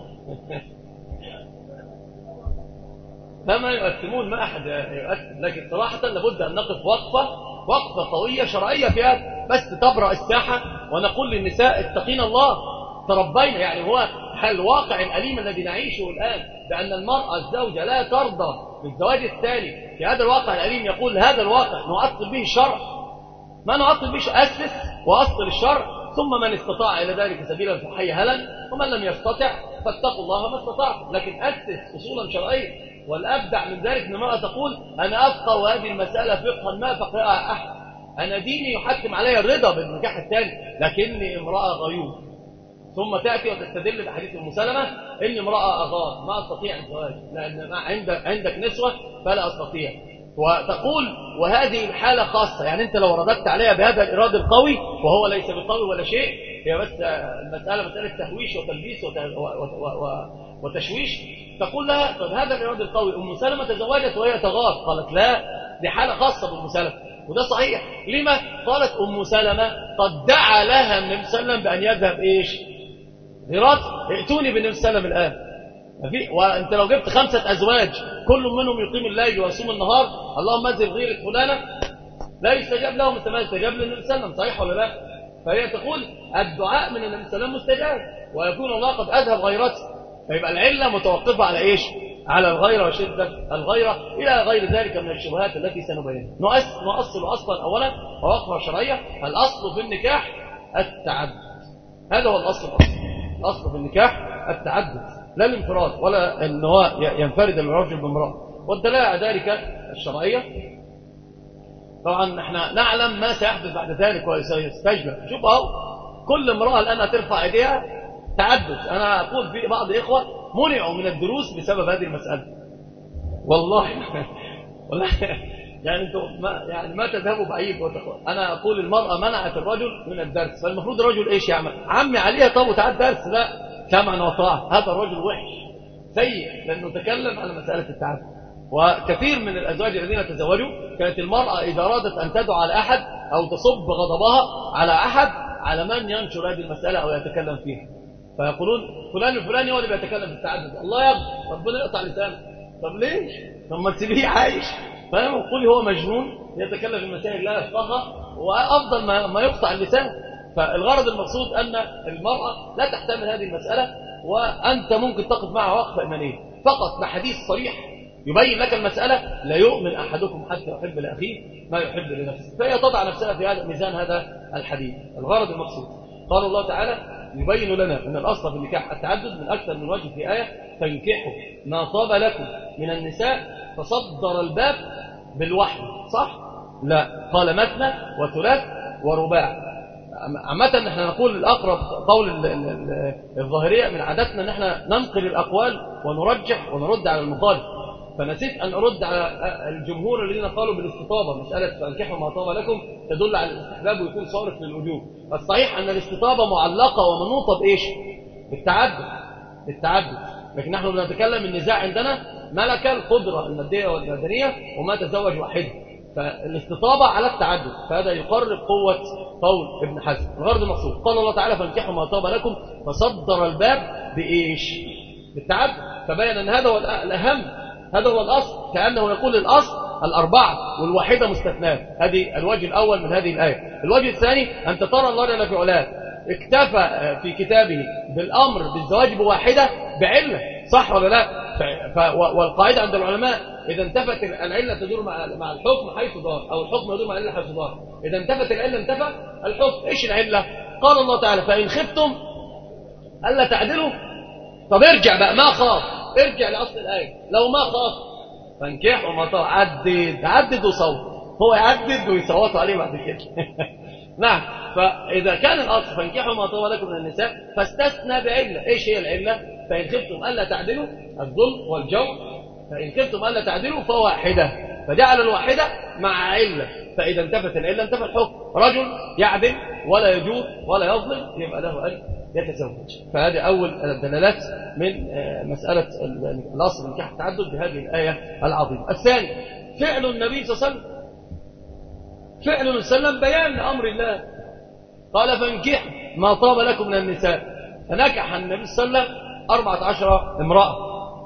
فما يؤثمون، ما احد يؤثم، لكن صراحه لابد ان نقف وقفه قويه شرعيه في هذا، بس تبرأ الساحه ونقول للنساء اتقين الله، تربينا. يعني هو الواقع الأليم الذي نعيشه الآن بأن المرأة الزوجة لا ترضى بالزواج الثاني، في هذا الواقع الأليم يقول هذا الواقع نعطل به الشرع، ما نعطل به أسس وأصل الشرع، ثم من استطاع إلى ذلك سبيلا فحي هلا، ومن لم يستطع فاتقوا الله ما استطعتم، لكن أسس أصولا شرعية. والأبدع من ذلك أن المرأة تقول أنا أفقه هذه المسألة فقها ما فقهها أحد، أنا ديني يحتم علي الرضا بالنكاح الثاني، لكني امرأة غيوب. ثم تأتي وتستدل بحديث أم سلمة إني امرأة أغار ما أستطيع الزواج لأن عندك نسوة فلا أستطيع، وتقول وهذه الحالة خاصة. يعني أنت لو رددت عليها بهذا الإرادة القوي وهو ليس بالقوي ولا شيء، هي بس المسألة مسألة تهويش وتلبيس وتشويش، تقول لها طب هذا الإرادة القوي أم سلمة تزوجت وهي تغار، قالت لا دي حالة خاصة بأم سلمة، وده صحيح. لما؟ قالت أم سلمة قد دعا لها النبي صلى الله عليه وسلم بأن يذهب غيرات، ائتوني بالنبي صلى الله عليه وسلم الآن. وانت لو جبت 5 أزواج كل منهم يقيم الليل ويصوم النهار، اللهم انزل غيرة فلانة، لا يستجاب لهم مثل ما يستجاب للنبي صلى الله عليه وسلم. صحيح ولا لا؟ فهي تقول الدعاء من النبي صلى الله عليه وسلم مستجاب، ويكون الله قد أذهب غيرته، فيبقى العلة متوقفة على إيش؟ على الغيرة وشدة الغيرة إلى غير ذلك من الشبهات التي سنبينها. نؤصل أصلا أولا ووقفة شرعية. الأصل في النكاح التعدد، هذا هو الأصل في النكاح التعدد، لا الانفراد ولا أن هو ينفرد الرجل بامرأة. والدلالة على ذلك الشرعية. طبعا احنا نعلم ما سيحدث بعد ذلك وسيستجلب. شوف اهو كل امرأة الآن ترفع ايديها تعدد. أنا أقول في بعض الإخوة منعوا من الدروس بسبب هذه المسألة، والله يعني انتم ما تذهبوا بعيد وتقول. أنا أقول المرأة منعت الرجل من الدرس، فالمفروض الرجل إيش يعمل؟ عمي عليها طب وتعد درس، لا سمعا وطاعة. هذا الرجل وحش سيء لأنه تكلم على مسألة التعدد. وكثير من الأزواج الذين تزوجوا كانت المرأة إذا أرادت أن تدعو على أحد أو تصب غضبها على أحد على من ينشر هذه المسألة أو يتكلم فيها، فيقولون فلان الفلاني هو اللي بيتكلم في التعدد، الله يغفر، ربنا يقطع لسانه. طب ليش؟ طب ما تسيبيه عايش. فاهم؟ قولي هو مجنون يتكلم في مسائل لا يفقهها، وأفضل ما يقطع اللسان. فالغرض المقصود أن المرأة لا تحتمل هذه المسألة، وأنت ممكن تقف معها وقفة إيمانية فقط بحديث صريح يبين لك المسألة. لا يؤمن أحدكم حتى يحب لأخيه ما يحب لنفسه، فهي تضع نفسها في هذا ميزان هذا الحديث. الغرض المقصود قال الله تعالى يبين لنا أن الأصل في النكاح التعدد من أكثر من وجه في آية فانكحوا ما طاب لكم من النساء، فصدر الباب بالوحي، صح؟ لا، قال مثنى وثلاث ورباع. عامة نحن نقول الأقرب قول الظاهرية من عادتنا نحن ننقل الأقوال ونرجح ونرد على المخالف، فنسيت أن أرد على الجمهور الذين قالوا بالاستطابة. مسألة فانكحوا ما طاب لكم تدل على الاستحباب ويكون صارف للوجوب. الصحيح أن الاستطابة معلقة ومنوطة بإيش؟ بالتعدد. لكن نحن بنتكلم النزاع عندنا ملك القدرة المادية والمدنية وما تزوج واحد، فالاستطابة على التعدد، فهذا يقرب قوة قول ابن حزم. الغرض المقصود قال الله تعالى فانكحوا ما طاب لكم، فصدر الباب بإيش؟ بالتعدد، فبين أن هذا هو الأهم، هذا هو الأصل، كأنه يقول الأصل الأربعة والواحدة مستثناة. هذه الوجه الأول من هذه الآية. الوجه الثاني أنت ترى الله جل في علاه اكتفى في كتابه بالأمر بالزواج بواحدة بعلة، صح ولا لا؟ والقاعدة عند العلماء إذا انتفت العلة تدور مع الحكم حيث دار، أو الحكم يدور مع العلة حيث دار. إذا انتفت العلة انتفى الحكم. إيش العلة؟ قال الله تعالى فإن خفتم ألا تعدلوا. طب ارجع بقى، ما خاف، ارجع لأصل الآية. لو ما خاف فانكحوا ما طاب، عدد وصوت، هو يعدد ويصوتوا عليه بعد كده. نعم. فإذا كان الأصل فانكحوا ما طاب لكم من النساء فاستثنى بعلة. إيش هي العلة؟ فإن خفتم ألا تعدلوا، الظلم والجور، فإن خفتم ألا تعدلوا فواحدة، فجعل الواحدة مع علة، فإذا انتفت العلة انتفى الحكم. رجل يعدل ولا يجور ولا يظلم يبقى له أن يتزوج. فهذه أول الدلالات من مسألة الأصل من نكاح التعدد بهذه الآية العظيمة. الثاني فعل النبي صلى الله عليه وسلم، فعل النبي صلى الله عليه وسلم بيان لأمر الله. قال فانكحوا ما طاب لكم من النساء، فنكح النبي صلى الله عليه وسلم 14 امرأة،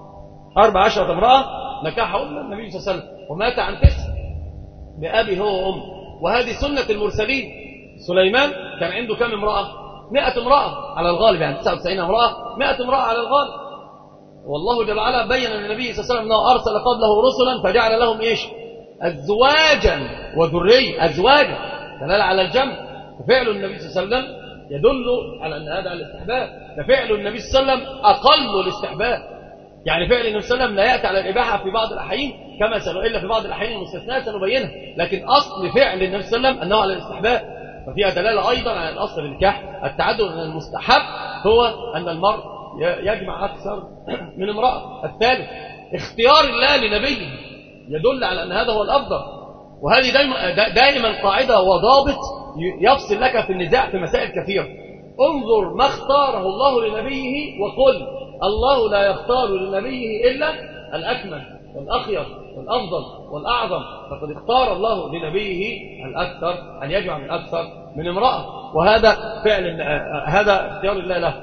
14 امرأة نكحهم النبي صلى الله عليه وسلم، ومات عن 9 بأبي هو وأم. وهذه سنة المرسلين. سليمان كان عنده كم امرأة؟ 100 امرأة على الغالب، يعني 99 امرأة، 100 امرأة على الغالب. والله جل وعلا بين للنبي صلى الله عليه وسلم أنه أرسل قبله رسلا فجعل لهم إيش؟ أزواجا وذرية، أزواجا دلالة على الجمع. ففعل النبي صلى الله عليه وسلم يدل على أن هذا الاستحباب. ففعل النبي صلى الله عليه وسلم أقل الاستحباب، يعني فعل النبي صلى الله عليه وسلم لا يأتي على الإباحة في بعض الأحيان كما إلا في بعض الأحيان المستثناء سنبينها، لكن أصل فعل النبي صلى الله عليه وسلم أنه على الاستحباب. ففيها دلالة أيضا على الأصل في النكاح التعدد، أن المستحب هو أن المرء يجمع أكثر من امرأة. الثالث اختيار الله لنبيه يدل على أن هذا هو الأفضل، وهذه دائما قاعدة وضابط يفصل لك في النزاع في مسائل كثيرة. انظر ما اختاره الله لنبيه وقل الله لا يختار لنبيه إلا الأكمل والأخير والأفضل والأعظم، فقد اختار الله لنبيه الأكثر أن يجمع من أكثر من امرأة، وهذا فعل هذا اختيار الله له.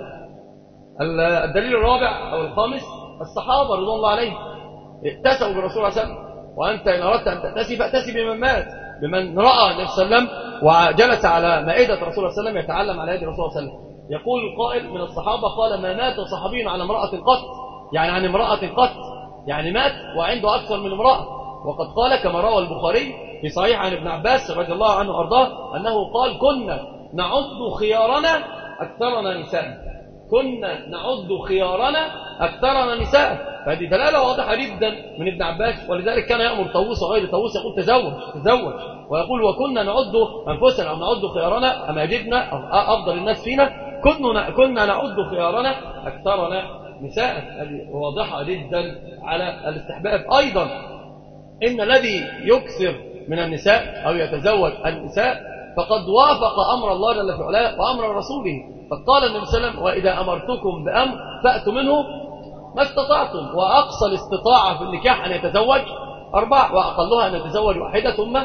الدليل الرابع أو الخامس الصحابة رضوان الله عليهم ائتسوا برسول الله صلى الله عليه وسلم، وأنت إن أردت أن تأتسي فأتسي بمن مات، بمن رأى النبي صلى الله عليه وسلم وجلس على مائدة رسول الله صلى الله عليه وسلم يتعلم على يد رسول الله صلى الله عليه وسلم. يقول القائل من الصحابة قال ما مات صحابي على امرأة قط، يعني عن امرأة قط، يعني مات وعنده أكثر من امرأة. وقد قال كما روى البخاري في صحيح عن ابن عباس رضي الله عنه وأرضاه أنه قال كنا نعد خيارنا أكثرنا نساء، كنا نعد خيارنا أكثرنا نساء. فهذه دلالة واضحة جدا من ابن عباس، ولذلك كان يأمر طاووس وغير طاووس يقول تزوج، ويقول وكنا نعد أنفسنا أو نعد خيارنا أماجدنا أفضل الناس فينا، كنا نعد خيارنا أكثرنا نساء. هذه واضحة جدا على الاستحباب. أيضا إن الذي يكثر من النساء أو يتزوج النساء فقد وافق أمر الله جل في علاه وأمر رسوله. فقال النبي صلى الله عليه وسلم وإذا أمرتكم بأمر فأتوا منه ما استطعتم، وأقصى الاستطاعة في النكاح أن يتزوج 4، وأقلها أن يتزوج واحدة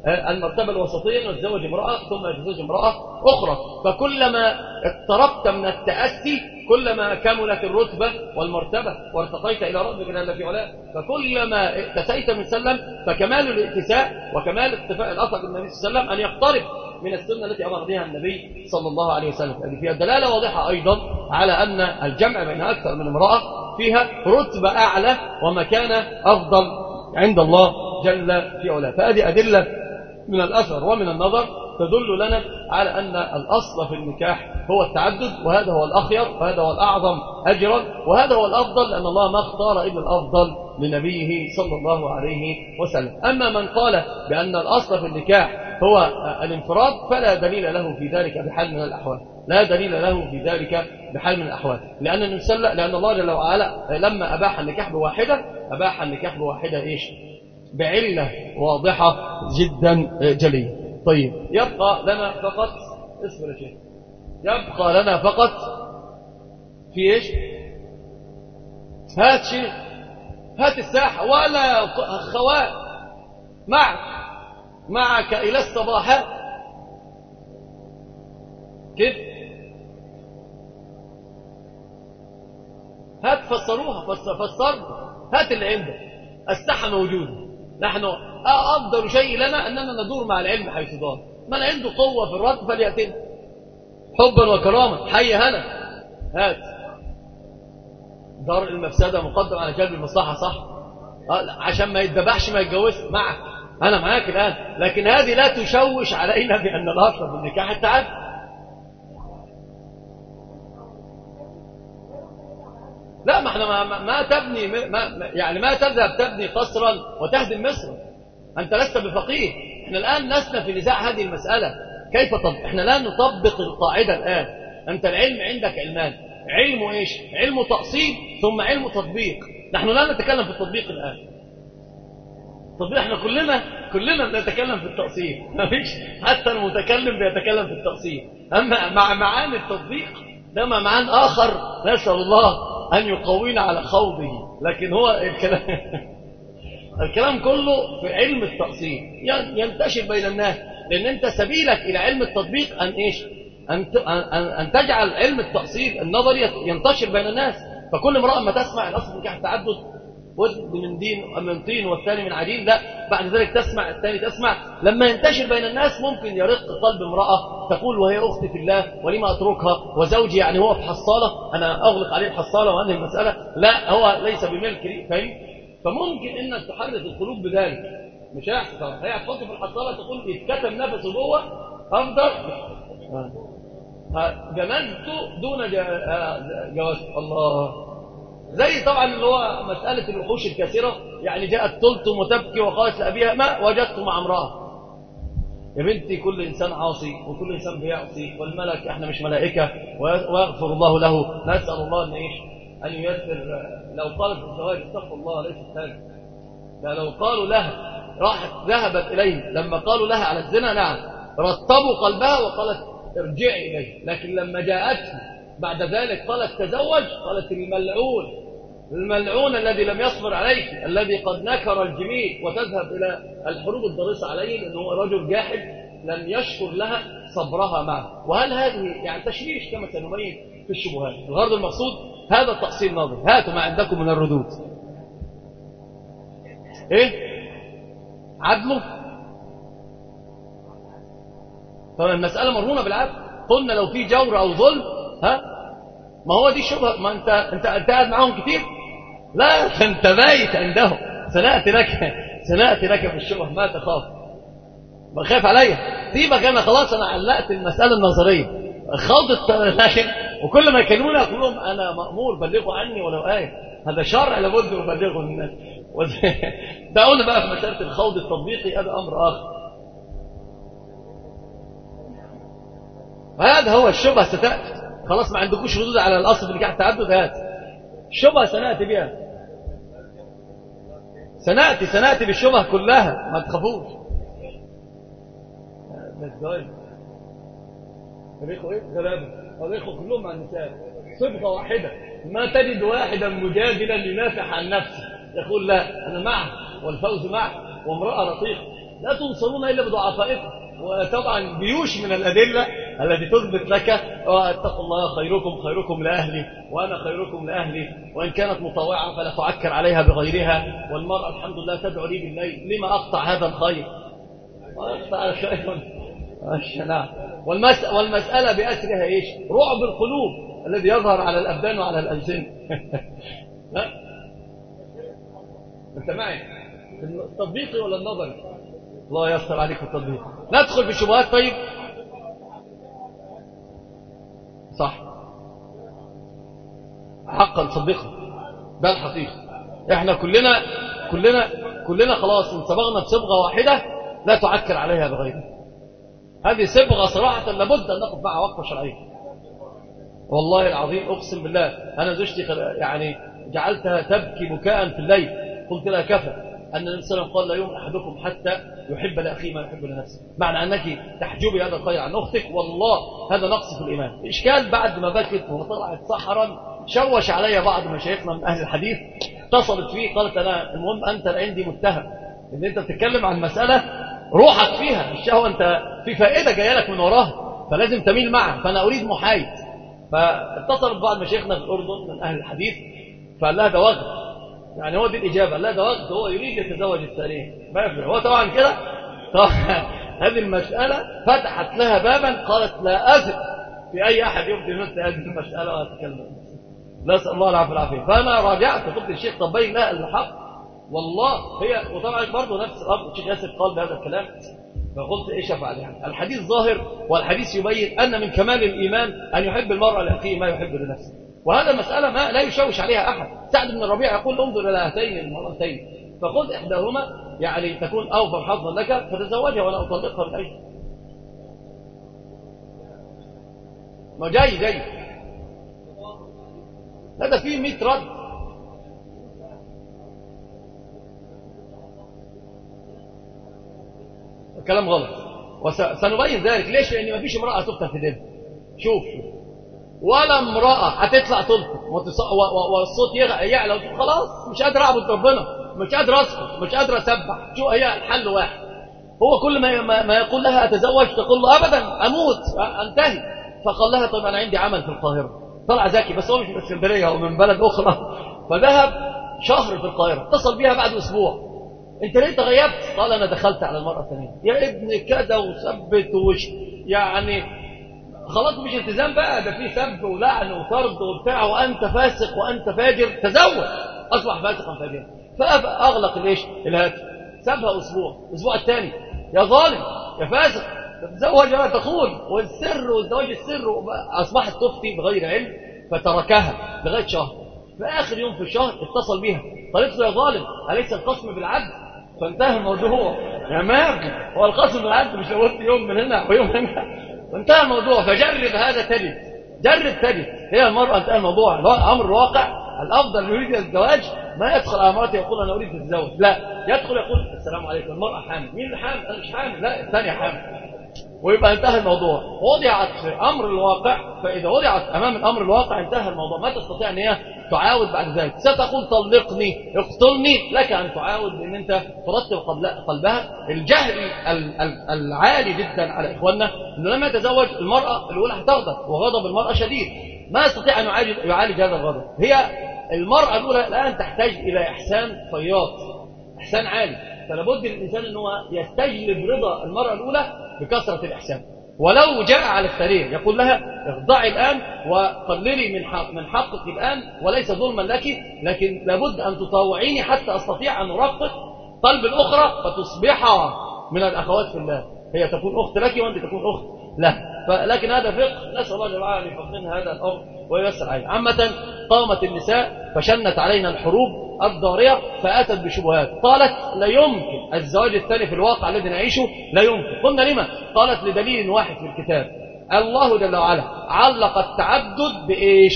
المرتبة الوسطية أن تتزوج امرأة ثم تتزوج امرأة أخرى. فكلما اقتربت من التأسي كلما كملت الرتبة والمرتبة وارتقيت إلى ربك جل في علاه. فكلما اتسيت من سلم فكمال الاتساء وكمال اقتفاء الأثر بالنبي صلى الله عليه وسلم أن يقترب من السنة التي أمر بها النبي صلى الله عليه وسلم. يعني فيها دلالة واضحة أيضا على أن الجمع بين أكثر من امرأة فيها رتبة أعلى ومكانة أفضل عند الله جل في علاه. فهذه أدلة من الأثر ومن النظر تدل لنا على أن الأصل في النكاح هو التعدد، وهذا هو الأخير وهذا هو الأعظم أجرا وهذا هو الأفضل، لأن الله ما اختار إلا الأفضل لنبيه صلى الله عليه وسلم. أما من قال بأن الأصل في النكاح هو الانفراد فلا دليل له في ذلك بحال من الأحوال، لا دليل له في ذلك بحال من الأحوال، لأن الله جل وعلا لما أباح النكاح بواحدة أباح النكاح بواحدة إيش؟ بعلة واضحة جدا جلية. طيب يبقى لنا فقط اسم الشيء، يبقى لنا فقط في إيش؟ هات شيء، هات الساحة ولا خوات معك إلى الصباحات كيف؟ هات فسروها فسرها، هات اللي عندك. الساحة موجودة، نحن أفضل شيء لنا أننا ندور مع العلم حيث دار. من عنده قوة في الرد فليأتنا حبا وكرامة. حي هنا هات. دار المفسدة مقدم على جلب المصلحة، صح؟ عشان ما يتذبحش ما يتجوزش معك، أنا معاك الآن. لكن هذه لا تشوش علينا بأن الأصل في النكاح التعدد. لا، ما احنا ما تبني يعني ما تذهب تبني قصرا وتهدم مصر. أنت لست بفقيه. احنا الآن لسنا في نزاع هذه المسألة كيف احنا لا نطبق القاعدة الآن. أنت العلم عندك علمان، علم إيش؟ علم تأصيل ثم علم تطبيق. نحن لا نتكلم في التطبيق الآن. التطبيق احنا كلنا بنتكلم في التأصيل، ما فيش حتى المتكلم بيتكلم في التأصيل. أما مع معاني التطبيق ده معان آخر، نسأل الله أن يقوينا على خوضه. لكن هو الكلام كله في علم التأصيل ينتشر بين الناس، لأن أنت سبيلك إلى علم التطبيق أن إيش؟ أن تجعل علم التأصيل النظري ينتشر بين الناس. فكل امرأة ما تسمع الأصل نكاح التعدد ود من طين والثاني من عجين، لا، بعد ذلك تسمع الثاني تسمع. لما ينتشر بين الناس ممكن يرق قلب امرأة تقول وهي أختي في الله ولما أتركها، وزوجي يعني هو في حصالة أنا أغلق عليه الحصالة وأنهي المسألة. لا، هو ليس بملك، فاهم؟ فممكن إنك تحرك القلوب بذلك. مش هيحصل، هي هتحط في الحصالة تقول يتكتم نفسه جوه أفضل جملته دون جواز. الله، زي طبعا اللي هو مسألة الوحوش الكثيرة، يعني جاءت تلطم وتبكي وقالت لأبيها ما وجدت مع امرأة. يا بنتي كل إنسان عاصي وكل إنسان بيعصي، والملك احنا مش ملائكة ويغفر الله له. نسأل الله أن إيش؟ أن ييسر. لو قالت الزواج استغفر الله ليست هذه، لو قالوا لها راحت ذهبت إليه لما قالوا لها على الزنا، نعم رطبوا قلبها وقالت ارجعي إليه. لكن لما جاءته بعد ذلك قالت تزوج، قالت الملعون الذي لم يصبر عليك، الذي قد نكر الجميل وتذهب إلى الحروب الضارسة عليه لأنه هو رجل جاحد لم يشكر لها صبرها معه. وهل هذه يعني تشويش كما سنبين في الشبهات؟ الغرض المقصود هذا التأصيل نظري. هاتوا ما عندكم من الردود. ايه عدله؟ طبعا المسألة مرهونة بالعدل. قلنا لو في جور أو ظلم، ما هو دي الشبهة. ما انت قاعد معاهم كتير، لا انت بايت عندهم. سنأتي لك في الشبهة، ما تخاف. ما خايف عليا، سيبك انا خلاص، انا علقت المسألة النظرية خاضت. وكل ما يكلموني اقول لهم انا مأمور بلغوا عني ولو آية، هذا شرع لابد يبلغه للناس. دعونا بقى في مسألة الخوض التطبيقي، هذا امر اخر. هذا هو الشبهة ستأتي. خلاص ما عندكوش ردود على الأصل في نكاح التعدد، هات الشبهة سنأتي بها. سنأتي بالشبهة كلها، ما تخافوش. تاريخه ايه؟ غلابة. تاريخه كلهم مع النساء، صفقة واحدة. ما تجد واحدا مجادلا لنافح عن نفسه يقول لا أنا معه والفوز معه، وامرأة رقيقة لا تنصرون إلا بضعفائكم. وطبعا جيوش من الأدلة التي تثبت لك اتقوا الله خيركم لأهلي وأنا خيركم لأهلي، وإن كانت مطوعة فلا تعكر عليها بغيرها، والمرأة الحمد لله تدعو لي بالليل، لما أقطع هذا الخير؟ وأقطع شيئا. والمسألة بأسرها إيش؟ رعب القلوب الذي يظهر على الأبدان وعلى الألسنة. أنت معي التطبيقي ولا النظري؟ الله يستر عليك في التطبيق. ندخل في الشبهات. طيب صح حقا صدقنا، ده الحقيقة. احنا كلنا خلاص انصبغنا بصبغة واحدة لا تعكر عليها بغيرها. هذه صبغة صراحة لابد أن نقف معها وقفة شرعية. والله العظيم أقسم بالله أنا زوجتي يعني جعلتها تبكي بكاء في الليل، قلت لها كفى أن النبي صلى الله عليه وسلم قال لا يؤمن أحدكم حتى يحب لأخيه ما يحب لنفسه. معنى أنك تحجبي هذا الخير عن أختك والله هذا نقص في الإيمان. إشكال بعد ما بكت وطلعت سحرا شوش علي بعض مشايخنا من أهل الحديث، اتصلت فيه قالت أنا المهم أنت عندي متهم إن أنت بتتكلم عن مسألة روحك فيها الشهوة، أنت في فائدة جاية لك من وراها فلازم تميل معها، فأنا أريد محايد. فاتصلت بعض مشايخنا في الأردن من أهل الحديث فقال لها ده وقت، يعني هو دي الإجابة، لا ده وقت هو يريد يتزوج الثانية ما يفعل هو طبعا كده. هذه المسألة فتحت لها بابا، قالت لا أثق في أي أحد يبدي مثل هذه المسألة وأتكلم. نسأل الله العافية والعافية. فأنا راجعت قلت الشيخ طب بين لها الحق والله هي، وطبعا برضه نفس الأرض الشيخ ياسر قال بهذا الكلام، فقلت إيش أفعل؟ يعني الحديث ظاهر والحديث يبين أن من كمال الإيمان أن يحب المرأة لأخيه ما يحب لنفسه، وهذا مسألة ما لا يشوش عليها أحد. سعد بن الربيع يقول انظر إلى هاتين المرأتين فخذ إحداهما يعني تكون أوفر حظا لك فتزوجها ولا أطلقها من أجل. ما جاي لا ده فيه 100 رد. كلام غلط وسنبين ذلك. ليش؟ لأن ما فيش امرأة تفتن في دينها. شوف ولا امرأة هتطلع تلطف والصوت يعلى خلاص مش قادر أعبد ربنا، مش قادر أسكت، مش قادر أسبح. شو هي الحل واحد، هو كل ما يقول لها أتزوج تقول له أبدا أموت أنتهي. فقال لها طيب أنا عندي عمل في القاهرة. طلع ذكي بس هو مش من اسكندرية هو من بلد أخرى. فذهب شهر في القاهرة، اتصل بيها بعد أسبوع أنت ليه تغيبت؟ قال أنا دخلت على المرأة الثانية. يا ابني كذا وثبت يعني خلاص مش التزام بقى، ده فيه سب ولعن وطرد وبتاع وأنت فاسق وأنت فاجر. تزوج أصبح فاسقا فاجرا. فأغلق الهاتف. سابها أسبوع الثاني يا ظالم يا فاسق تتزوج ولا تخون والزواج السر. أصبحت تفتي بغير علم فتركها لغاية شهر. في آخر يوم في الشهر اتصل بيها قالت له يا ظالم أليس القسم بالعدل؟ فانتهى الموضوع. يا مابني هو القسم بالعدل مش لو يوم من هنا ويوم من هنا وانتهى الموضوع. فجرب هذا تجد هي المرأة انتهى الموضوع. أمر الواقع الأفضل يريد الزواج ما يدخل على مرأته يقول أنا أريد الزواج، لا يدخل يقول السلام عليكم المرأة حامل. مين اللي حامل؟ أنا مش حامل. لا الثانية حامل. ويبقى انتهى الموضوع. وضعت في أمر الواقع، فإذا وضعت أمام الأمر الواقع انتهى الموضوع. ما تستطيع أن هي تعاود بعد ذلك. ستقول طلقني اقتلني، لك أن تعاود بأن أنت ترتب قلبها. الجهل العالي جدا على إخواننا أنه لما يتزوج المرأة الأولى هتغضب وغضب المرأة شديد، ما يستطيع أن يعالج هذا الغضب. هي المرأة الأولى الآن تحتاج إلى إحسان فياض، إحسان عالي. فلابد للإنسان أنه يستجلب رضا المرأة الأولى بكثرة الإحسان. ولو جاء على السرير يقول لها اخضعي الآن وقللي من حقك الآن وليس ظلما لك، لكن لابد أن تطاوعيني حتى أستطيع أن أرقق قلب الأخرى فتصبح من الأخوات في الله. هي تكون أخت لك وأنت تكون أخت له. لكن هذا فقه نسأل الله جل وعلا أن يفقهنا هذا الأمر وييسر علينا. عامة قامت النساء فشنت علينا الحروب الضارية فأتت بشبهات. قالت لا يمكن الزواج الثاني في الواقع الذي نعيشه، لا يمكن. قلنا لما؟ قالت لدليل واحد في الكتاب. الله جل وعلا علق التعدد بإيش؟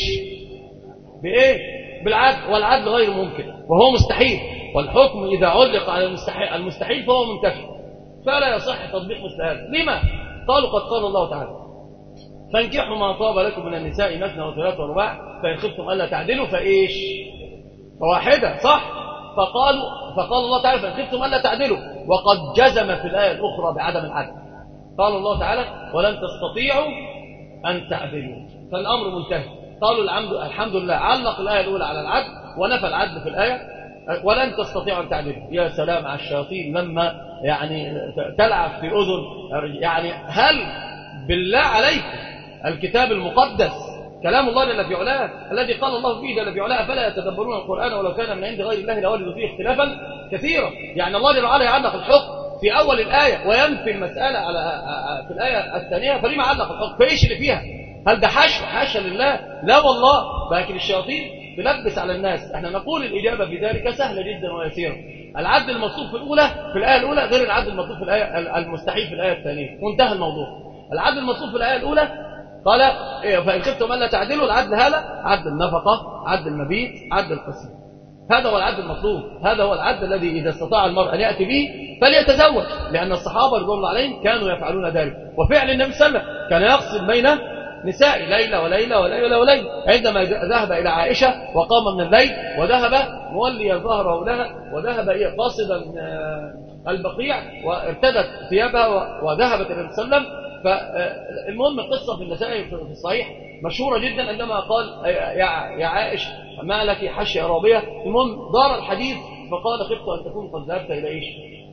بالعدل، والعدل غير ممكن وهو مستحيل، والحكم إذا علق على المستحيل فهو منتفي، فلا يصح تطبيق مثل هذا. لما؟ قالوا قد قال الله تعالى فانكحوا ما طاب لكم من النساء مثنى وثلاث ورباع فإن خفتم ألا تعدلوا فإيش؟ فواحدة. صح؟ فقال الله تعالى فإن خفتم ألا تعدلوا وقد جزم في الآية الأخرى بعدم العدل. قال الله تعالى ولن تستطيعوا أن تعدلوا، فالأمر منتهي. قالوا الحمد لله، علق الآية الأولى على العدل ونفى العدل في الآية ولن تستطيعوا أن تعدلوا. يا سلام على الشياطين لما يعني تلعب في أذن. يعني هل بالله عليكم الكتاب المقدس كلام الله جل في علاه الذي قال الله فيه جل في علاه فلا يتدبرون القرآن ولو كان من عند غير الله لوجدوا فيه اختلافا كثيرا. يعني الله جل وعلا يعلق الحكم في أول الآية وينفي المسألة في الآية الثانية، فلما علق الحكم؟ فإيش اللي فيها؟ هل ده حاشا لله؟ لا والله. لكن الشياطين تلبس على الناس. احنا نقول الإجابة في ذلك سهلة جدا ويسيرة. العدل المطلوب في الآية الأولى غير العدل المطلوب في الآية المستحيل في الآية الثانية، وانتهى الموضوع. العدل المطلوب في الآية الأولى قال فإن خفتم ألا تعدلوا، العدل هذا عدل النفقة، عدل المبيت، عدل القسم. هذا هو العدل المطلوب، هذا هو العدل الذي إذا استطاع المرء أن يأتي به فليتزوج، لأن الصحابة رضي الله عليهم كانوا يفعلون ذلك. وفعل النبي صلى الله عليه وسلم كان يقسم بين نساء ليلة وليلة وليلة وليلة. عندما ذهب إلى عائشة وقام من الليل وذهب مولي ظهره لها وذهب قاصدا البقيع وارتدت ثيابها وذهبت إلى النبي صلى الله عليه وسلم. فالمهم القصة في النسائي في الصحيح مشهورة جدا عندما قال يا عائشة ما لك حشي رابية. المهم دار الحديث فقال خفت أن تكون قد ذهبت إلى إيش؟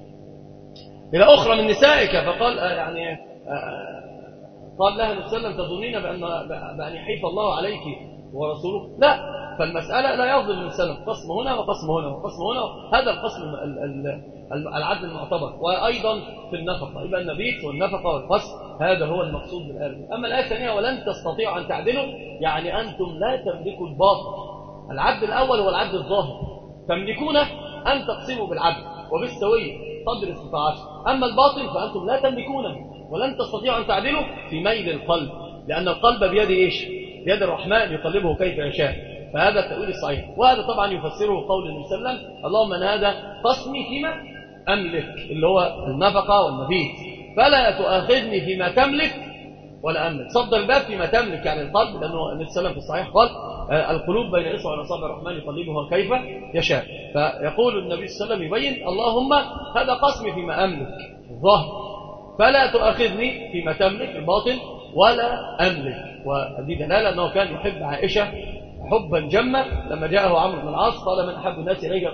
إلى أخرى من نسائك. فقال يعني قال لها النبي صلى الله عليه وسلم تظنين بأن يحيف الله عليك ورسوله؟ لا. فالمسألة لا يظلم النبي صلى الله عليه وسلم، قسم هنا وقسم هنا وقسم هنا. هذا القسم العدل المعتبر. وأيضا في النفقة يبقى النبيت والنفقة والقسم، هذا هو المقصود بالآية. أما الآية الثانية ولن تستطيعوا أن تعدلوا، يعني أنتم لا تملكوا الباطل. العدل الأول هو العدل الظاهر، تملكون أن تقسموا بالعدل وبالسوية قدر استطاعتكم. أما الباطل فأنتم لا تملكونه، ولن تستطيعوا أن تعدلوا في ميل القلب، لأن القلب بيد إيش؟ بيد الرحمن يقلبه كيف يشاء. فهذا التأويل الصحيح. وهذا طبعا يفسره قول النبي صلى الله عليه وسلم اللهم أن هذا قسمي فيما أملك، اللي هو النفقة والمبيت، فلا تؤاخذني فيما تملك ولا أملك. صدر الباب فيما تملك يعني القلب، لأنه النبي صلى الله عليه وسلم في الصحيح قال القلوب بين إصبع وأصابع الرحمن يقلبها كيف يشاء. فيقول النبي صلى الله عليه وسلم يبين اللهم هذا قسمي فيما أملك الظاهر، فلا تؤاخذني فيما تملك الباطن ولا أملك. وهذه دلالة أنه كان يحب عائشة حبا جما. لما جاءه عمرو بن العاص قال من أحب الناس إليك؟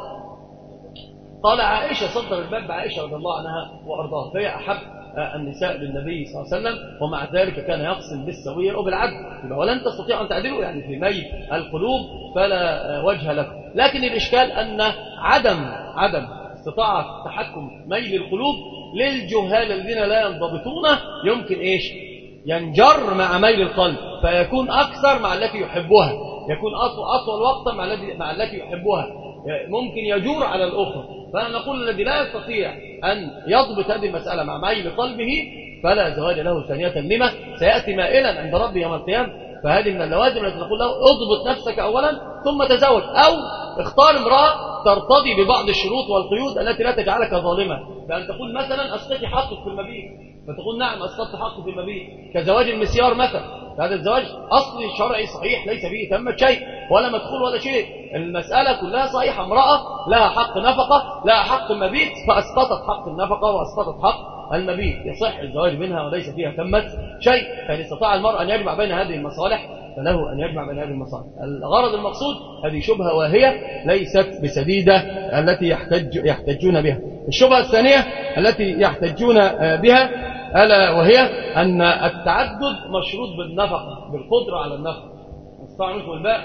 قال عائشة. صدر الباب بعائشة رضي الله عنها وأرضاها، فهي أحب النساء للنبي صلى الله عليه وسلم، ومع ذلك كان يقسم بالسوية وبالعدل. ولن تستطيعوا أن تعدلوا يعني في ميل القلوب فلا وجه لكم. لكن الإشكال أن عدم استطاعة تحكم ميل القلوب للجهال الذين لا ينضبطونه يمكن إيش؟ ينجر مع ميل القلب فيكون أكثر مع التي يحبها، يكون أطول وقتا مع التي يحبها، ممكن يجور على الأخرى. فنقول الذي لا يستطيع أن يضبط هذه المسألة مع ميل قلبه فلا زواج له ثانية لما سيأتي مائلا عند ربه يوم القيامة. فهذه من اللوازم التي نقول له اضبط نفسك أولا ثم تزوج، أو اختار امرأة ترتضي ببعض الشروط والقيود التي لا تجعلك ظالما. فأن تقول مثلا أسقطي حقك في المبيت، فتقول نعم أسقطت حقك في المبيت، كزواج المسيار مثلا. هذا الزواج أصلي شرعي صحيح ليس فيه تمت شيء ولا مدخول ولا شيء، المسألة كلها صحيحة. امرأة لها حق نفقة لها حق مبيت فأسقطت حق النفقة وأسقطت حق المبيت، يصح الزواج منها وليس فيها تمت شيء. فإن استطاع المرء أن يجمع بين هذه المصالح فله أن يجمع بين هذه المصالح. الغرض المقصود هذه شبهة واهية ليست بسديدة التي يحتجون بها. الشبهة الثانية التي يحتجون بها ألا وهي أن التعدد مشروط بالنفقة، بالقدرة على النفقة. استطاع منكم الباء،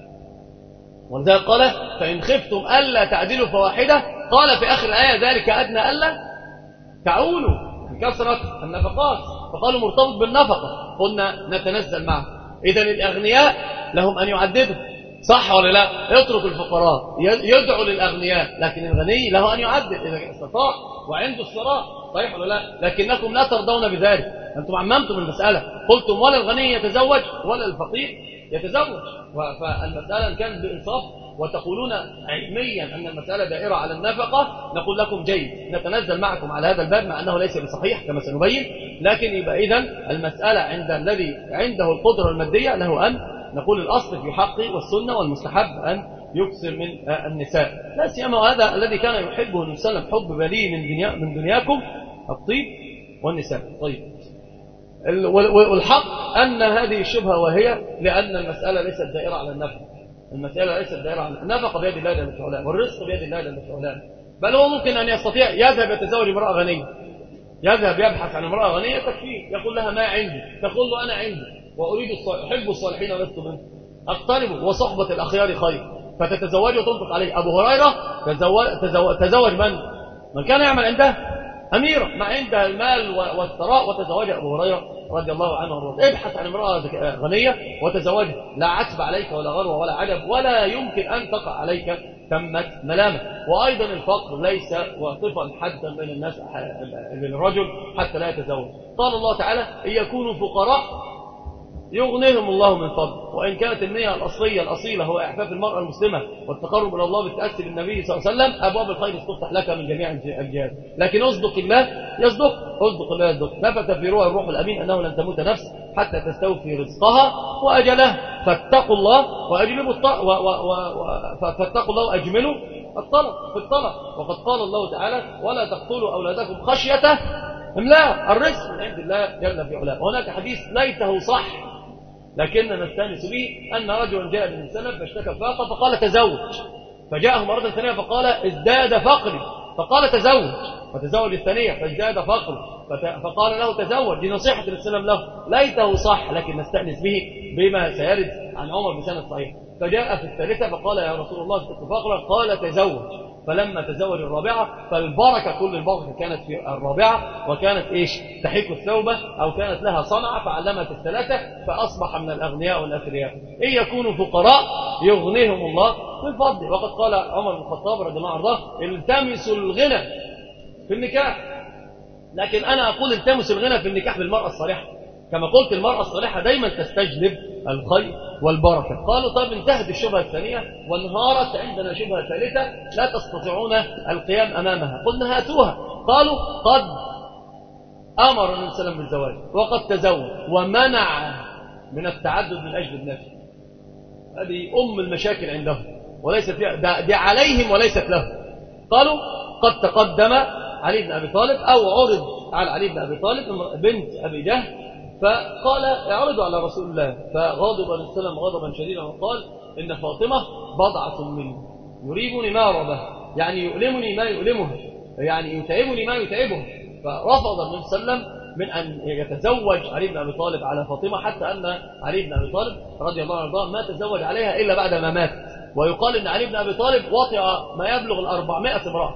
ولذلك قال فإن خفتم ألا تعدلوا فواحدة، قال في آخر الآية ذلك أدنى ألا تعولوا بكثرة النفقات، فقالوا مرتبط بالنفقة. قلنا نتنزل معه. إذن الأغنياء لهم أن يعددوا، صح ولا لا؟ يترك الفقراء يدعو للأغنياء، لكن الغني له أن يعدد إذا استطاع وعنده الثراء، صحيح ولا لا؟ لكنكم لا ترضون بذلك، أنتم عممتم المسألة، قلتم ولا الغني يتزوج ولا الفقير يتزوج. فالمسألة إن كانت بإنصاف وتقولون علميا أن المسألة دائرة على النفقة نقول لكم جيد، نتنزل معكم على هذا الباب مع أنه ليس بصحيح كما سنبين. لكن يبقى إذن المسألة عند الذي عنده القدرة المادية له أن نقول الأصل في حقه والسنة والمستحب أن يكثر من النساء، لا سيما هذا الذي كان يحبه النبي صلى الله عليه وسلم حب بلي من دنياكم الطيب والنساء. طيب، والحق أن هذه الشبهة وهي لأن المسألة ليست دائرة على النفقة، المسألة ليست دائرة على النفقة بيد الله جل وعلا، والرزق بيد الله جل وعلا، بل هو ممكن أن يستطيع يذهب يتزوج امرأة غنية، يذهب يبحث عن امرأة غنية تكفيه، يقول لها ما عندي، تقول له أنا عندي وأريد أحب الصالحين ولست منهم، أقترب وصحبة الأخيار خير، فتتزوج وتنفق عليه. أبو هريرة تزوج من كان يعمل عنده أميرة ما عندها المال والثراء، وتزوج أبو هريرة رضي الله عنه وارضاه. ابحث عن امرأة غنية وتزوجها، لا عتب عليك ولا غروة ولا عجب، ولا يمكن أن تقع عليك ثمة ملامة. وأيضا الفقر ليس واقفا حدا بين الناس للرجل حتى لا يتزوج. قال الله تعالى إن يكونوا فقراء يغنيهم الله من فضله. وإن كانت النية الأصيلة هو إعفاف المرأة المسلمة والتقرب إلى الله بالتأسي بالنبي صلى الله عليه وسلم، أبواب الخير تفتح لك من جميع الجهات. لكن أصدق الله يصدق، أصدق الله يصدق. نفث في روح الروح الأمين أنه لن تموت نفس حتى تستوفي رزقها وأجلها، فاتقوا الله وأجلبوا فاتقوا الله وأجملوا الطلب في الطلب. وقد قال الله تعالى ولا تقتلوا أولادكم خشية إملاق، الرزق من عند الله جل في علاه. وهناك حديث ليته صح لكننا نستانس به، أن رجلا جاء من سنة فاشتكى فاقة فقال تزوج، فجاءه مرة ثانية فقال ازداد فقري فقال تزوج، فتزوج الثانية فازداد فقري فقال له تزوج. دي نصيحة الإسلام له، ليته صح لكن نستأنس به بما سيرد عن عمر بسند صحيح. فجاء في الثالثة فقال يا رسول الله ازداد فقرا، قال تزوج. فلما تزوج الرابعة فالبركة كل البركة كانت في الرابعة، وكانت تحك الثوبة أو كانت لها صنعة فعلمت الثلاثة فأصبح من الأغنياء والأثرياء. إن يكونوا فقراء يغنيهم الله من فضله. وقد قال عمر بن الخطاب رضي الله عنه التمسوا الغنى في النكاح، لكن أنا أقول التمسوا الغنى في النكاح بالمرأة الصالحة، كما قلت المرأة الصالحة دايما تستجلب الخير والبركة. قالوا طيب انتهت الشبهة الثانية وانهارت عندنا شبهة ثالثة لا تستطيعون القيام أمامها، قلنا هاتوها. قالوا قد أمر النبي صلى الله عليه وسلم بالزواج وقد تزوج ومنع من التعدد من أجل النفس. هذه أم المشاكل عندهم وليست دي عليهم وليست لهم. قالوا قد تقدم علي بن أبي طالب أو عرض على علي بن أبي طالب بنت أبي جهل، فقال اعرضوا على رسول الله، فغضب النبي صلى الله عليه وسلم غضبا شديدا وقال إن فاطمة بضعة مني يريبني ما ربه، يعني يؤلمني ما يؤلمها، يعني يتعبني ما يتعبها. فرفض النبي صلى الله عليه وسلم من أن يتزوج علي بن أبي طالب على فاطمة، حتى أن علي بن أبي طالب رضي الله عنه ما تزوج عليها إلا بعد ما مات. ويقال أن علي بن أبي طالب وطئ ما يبلغ 400 امرأة،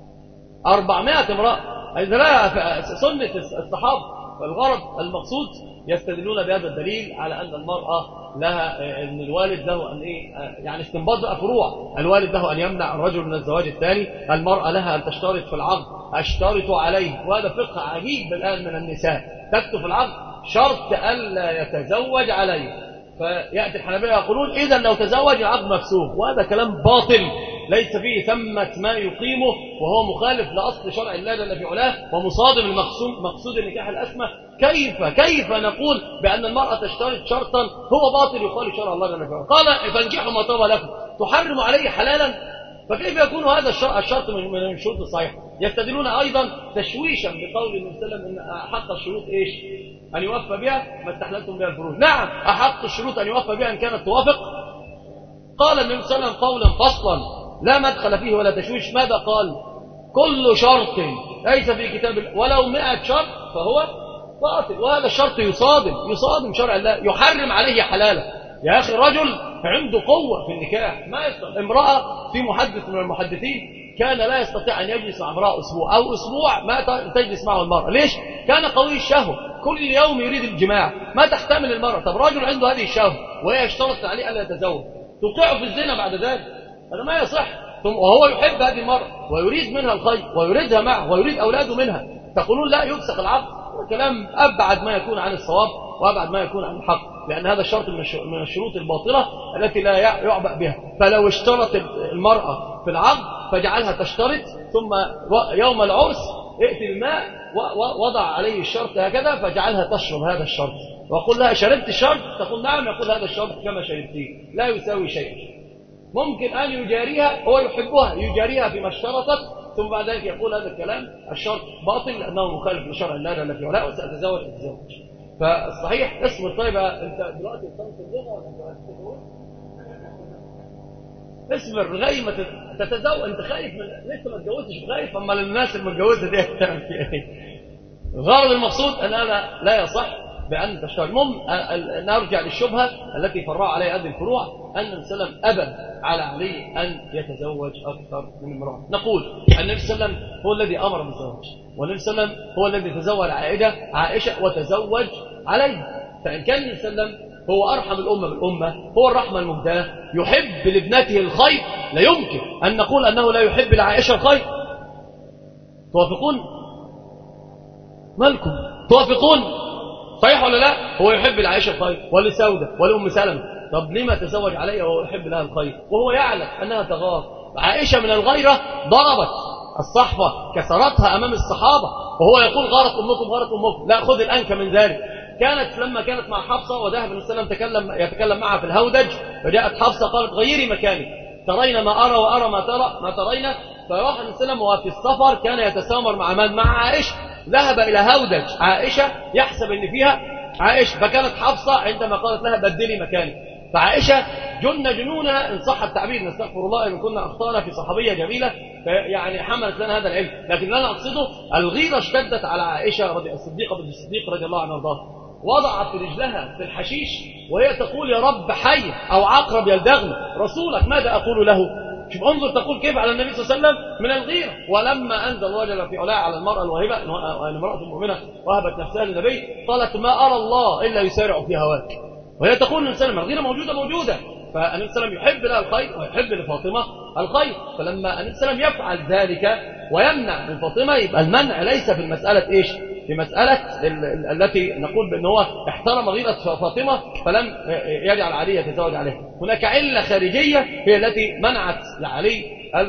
400 امرأة. إذا لا سنة الصحابة. فالغرض المقصود يستدلون بهذا الدليل على أن المرأة لها أن الوالد له أن يعني استنباط بقى فروع، الوالد له أن يمنع الرجل من الزواج الثاني، المرأة لها أن تشترط في العقد اشترط عليه، وهذا فقه عجيب الآن من النساء، تكتب في العقد شرط ألا يتزوج عليه. فيأتي الحنابلة يقولون إذا لو تزوج العقد مفسوخ، وهذا كلام باطل ليس فيه ثمة ما يقيمه، وهو مخالف لأصل شرع الله جل في علاه ومصادم مقصود النكاح الأسمى. كيف نقول بأن المرأة تشترط شرطا هو باطل يخالف شرع الله جل في علاه؟ قال فانكحوا ما طاب لكم، تحرم عليه حلالا، فكيف يكون هذا الشرط من الشروط الصحيحة؟ يستدلون أيضا تشويشا بقول النبي صلى الله عليه وسلم إن أحق الشروط أن يوفى بها ما استحللتم بها الفروج. نعم أحق الشروط أن يوفى بها إن كانت توافق. قال النبي صلى الله عليه وسلم قولا فصلا لا مدخل فيه ولا تشويش. ماذا قال؟ كل شرط ليس في كتاب ولو 100 شرط فهو باطل، وهذا الشرط يصادم شرع الله، يحرم عليه حلاله. يا أخي الرجل عنده قوة في النكاح، ما يستطيع. امرأة في محدث من المحدثين كان لا يستطيع أن يجلس مع امرأة أسبوع أو أسبوع ما تجلس معه المرأة. ليش؟ كان قوي الشهوة، كل يوم يريد الجماع، ما تحتمل المرأة. طب رجل عنده هذه الشهوة وهي اشترط عليه ألا يتزوج، توقعه في الزنا بعد ذلك، هذا ما يصح. وهو يحب هذه المرأة ويريد منها الخير ويريدها معه ويريد أولاده منها، تقولون لا يفسخ العقد؟ كلام أبعد ما يكون عن الصواب وأبعد ما يكون عن الحق، لأن هذا الشرط من الشروط الباطلة التي لا يعبأ بها. فلو اشترط المرأة في العقد فجعلها تشترط، ثم يوم العرس ائتي الماء ووضع عليه الشرط هكذا فجعلها تشرب هذا الشرط، وقل لها شربت الشرط؟ تقول نعم، يقول هذا الشرط كما شربتيه لا يساوي شيء. ممكن أن يجاريها، هو يحبها يجاريها فيما اشترطت، ثم بعد ذلك يقول هذا الكلام الشرط باطل لأنه مخالف لشرع الله جل في علاه، وسأتزوج أتزوج. فالصحيح اصبر. طيب أنت دلوقتي بتنصر اللغة ولا أنت هتتزوج؟ اصبر لغاية ما تتزوج. أنت خايف من لسه ما اتجوزتش، خايف أما الناس المتجوزة دي هتعمل فيها إيه؟ الغرض المقصود أن هذا لا يصح بأن تشتغل. المهم نرجع للشبهة التي فرع عليها هذه الفروع، أن النبي صلى الله عليه وسلم أبى على علي أن يتزوج أكثر من امرأة. نقول النبي صلى الله عليه وسلم هو الذي أمر بالزواج، والنبي صلى الله عليه وسلم هو الذي تزوج عائشة وتزوج عليه. فإن كان النبي صلى الله عليه وسلم هو أرحم الأمة بالأمة، هو الرحمة المهداة، يحب لابنته الخير، لا يمكن أن نقول أنه لا يحب لعائشة الخير. توافقون؟ مالكم توافقون؟ صحيح ولا لا؟ هو يحب لعائشة الخير ولسودة ولأم سلمة. طب لما تزوج عليها وهو يحب لها الخير وهو يعلم أنها تغار؟ عائشة من الغيرة ضربت الصحفة، كسرتها أمام الصحابة، وهو يقول غارت أمكم غارت أمكم. لا، خذ الأنك من ذلك. كانت لما كانت مع حفصة وذهب النبي صلى الله عليه وسلم يتكلم معها في الهودج، فجاءت حفصة قالت غيري مكاني، ترين ما أرى وأرى ما ترين. فراح النبي صلى الله عليه وسلم وهو في السفر كان يتسامر مع من؟ مع عائشة. ذهب إلى هودج عائشة يحسب أن فيها عائشة، فكانت حفصة عندما قالت لها بدلي مكاني. فعائشة جنونها إن صح التعبير، نستغفر الله إن كنا أخطأنا في صحابية جميلة يعني حملت لنا هذا العلم، لكن لا نقصده الغيرة اشتدت على عائشة الصديقة بنت الصديق رضي الله عنها وارضاها، وضعت رجلها في الحشيش وهي تقول يا رب حي أو عقرب يلدغني رسولك ماذا أقول له؟ شوف انظر تقول كيف على النبي صلى الله عليه وسلم من الغيرة. ولما أنزل الله جل في علاه على المرأة الواهبة، أن امرأة مؤمنة وهبت نفسها للنبي، قالت ما أرى الله إلا يسارع في هواك، وهي تقول النبي صلى الله عليه وسلم الغيرة موجودة. فالنبي صلى الله عليه وسلم يحب لها الخير ويحب لفاطمة الخير، فلما النبي صلى الله عليه وسلم يفعل ذلك ويمنع من فاطمة، يبقى المنع ليس في المسألة إيش؟ في مسألة التي نقول بأن هو احترم غيرة فاطمة فلم يجعل علي يتزوج عليها. هناك علة خارجية هي التي منعت لعلي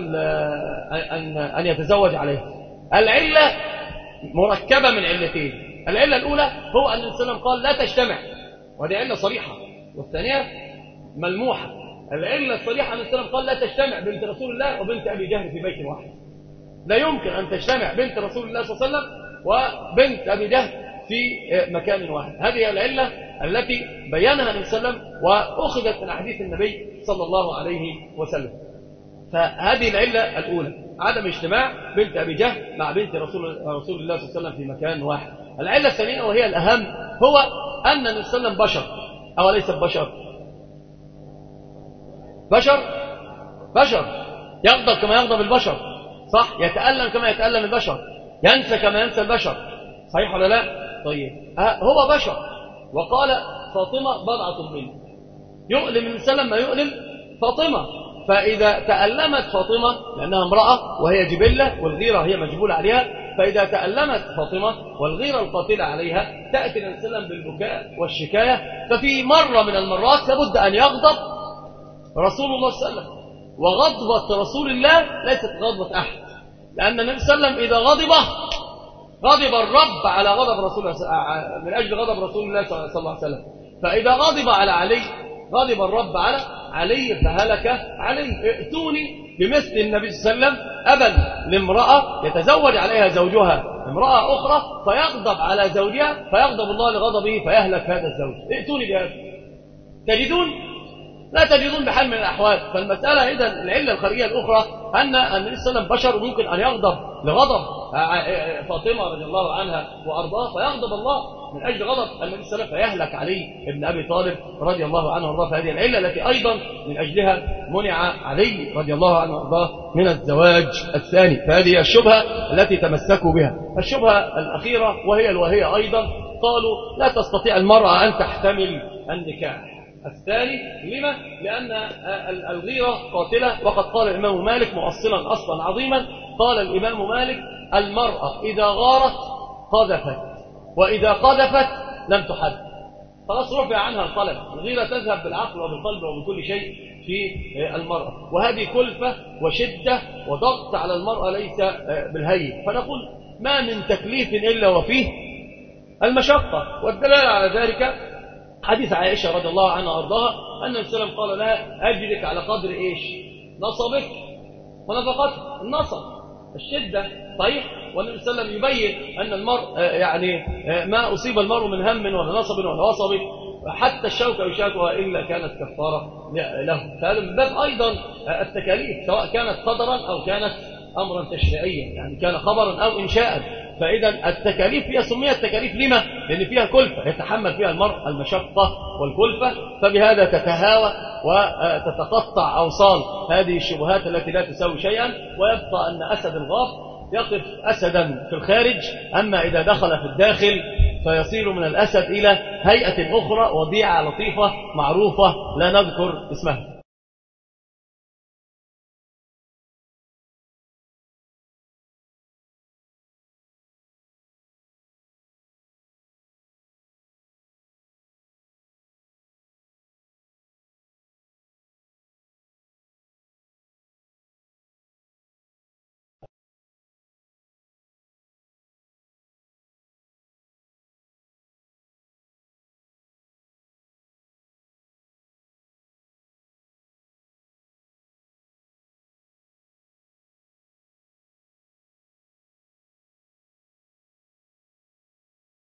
أن يتزوج عليها. العلة مركبة من علتين. العلة الأولى هو أن النبي صلى الله عليه وسلم قال لا تجتمع، وهذه علة صريحة، والثانية ملموحة. العلة الصريحة أن النبي صلى الله عليه وسلم قال لا تجتمع بنت رسول الله وبنت أبي جهل في بيت واحد. لا يمكن أن تجتمع بنت رسول الله صلى الله عليه وسلم وبنت أبي جهل في مكان واحد. هذه العلة التي بيانها النبي صلى الله عليه وسلم وأخذت من حديث النبي صلى الله عليه وسلم. فهذه العلة الأولى عدم اجتماع بنت أبي جهل مع بنت رسول الله صلى الله عليه وسلم في مكان واحد. العلة الثانية وهي الأهم هو أن النبي صلى الله عليه وسلم بشر أو ليس بشر؟ بشر يغضب كما يغضب البشر، صح؟ يتألم كما يتألم البشر، ينسى كما ينسى البشر، صحيح ولا لا؟ طيب هو بشر، وقال فاطمة بضعة منه، يؤلم النبي صلى الله عليه وسلم ما يؤلم فاطمة. فإذا تألمت فاطمة لأنها امرأة وهي جبلة والغيرة هي مجبولة عليها، فإذا تألمت فاطمة والغيرة القاتلة عليها تأتي النبي صلى الله عليه وسلم بالبكاء والشكاية. ففي مرة من المرات لابد أن يغضب رسول الله صلى الله عليه وسلم، وغضبة رسول الله ليست غضبة أحد، لأن النبي صلى الله عليه وسلم إذا غضب الرب على غضب رسول الله من أجل غضب رسول الله صلى الله عليه وسلم. فإذا غضب على علي غضب الرب على علي فهلك علي. ائتوني بمثل النبي صلى الله عليه وسلم أبا لامرأة يتزوج عليها زوجها امرأة أخرى فيغضب على زوجها فيغضب الله لغضبه فيهلك هذا الزوج. ائتوني بهذا. تجدون؟ لا تجدون بحال من الأحوال. فالمسألة إذن العلة الخارجية الأخرى أن النبي صلى الله عليه وسلم بشر ممكن أن يغضب لغضب فاطمة رضي الله عنها وأرضاها فيغضب الله من أجل غضب النبي صلى الله عليه وسلم فيهلك علي ابن أبي طالب رضي الله عنه وأرضاه. فهذه العلة التي أيضا من أجلها منع علي رضي الله عنه وأرضاه من الزواج الثاني. فهذه الشبهة التي تمسكوا بها. الشبهة الأخيرة وهي الوهية أيضا قالوا لا تستطيع المرأة أن تحتمل النكاح الثاني. لما؟ لأن الغيرة قاتلة، وقد قال الإمام مالك مؤصلا أصلا عظيما، قال الإمام مالك المرأة إذا غارت قذفت وإذا قذفت لم تحد، خلاص رفع عنها القلم. الغيرة تذهب بالعقل وبالقلب وبكل شيء في المرأة، وهذه كلفة وشدة وضغط على المرأة ليس بالهين. فنقول ما من تكليف إلا وفيه المشقة، والدلالة على ذلك حديث عائشة رضي الله عنها وارضاها أن النبي صلى الله عليه وسلم قال لها أجرك على قدر إيش؟ نصبك ونفقتك. النصب الشدة صحيح، والنبي صلى الله عليه وسلم يبين أن المرء يعني ما أصيب المرء من هم ولا نصب ولا وصب حتى الشوكة يشاكها إلا كانت كفارة له. فهذا من باب أيضا التكاليف سواء كانت قدرا أو كانت أمرا تشريعيا، يعني كان خبرا أو إنشاء. فإذا التكاليف هي سميت تكاليف لما؟ لأن فيها كلفة يتحمل فيها المرء المشقة والكلفة، فبهذا تتهاوى وتتقطع أوصال هذه الشبهات التي لا تساوي شيئا، ويبقى أن أسد الغاب يقف أسدا في الخارج، أما إذا دخل في الداخل فيصير من الأسد إلى هيئة أخرى وضيعة لطيفة معروفة لا نذكر اسمها.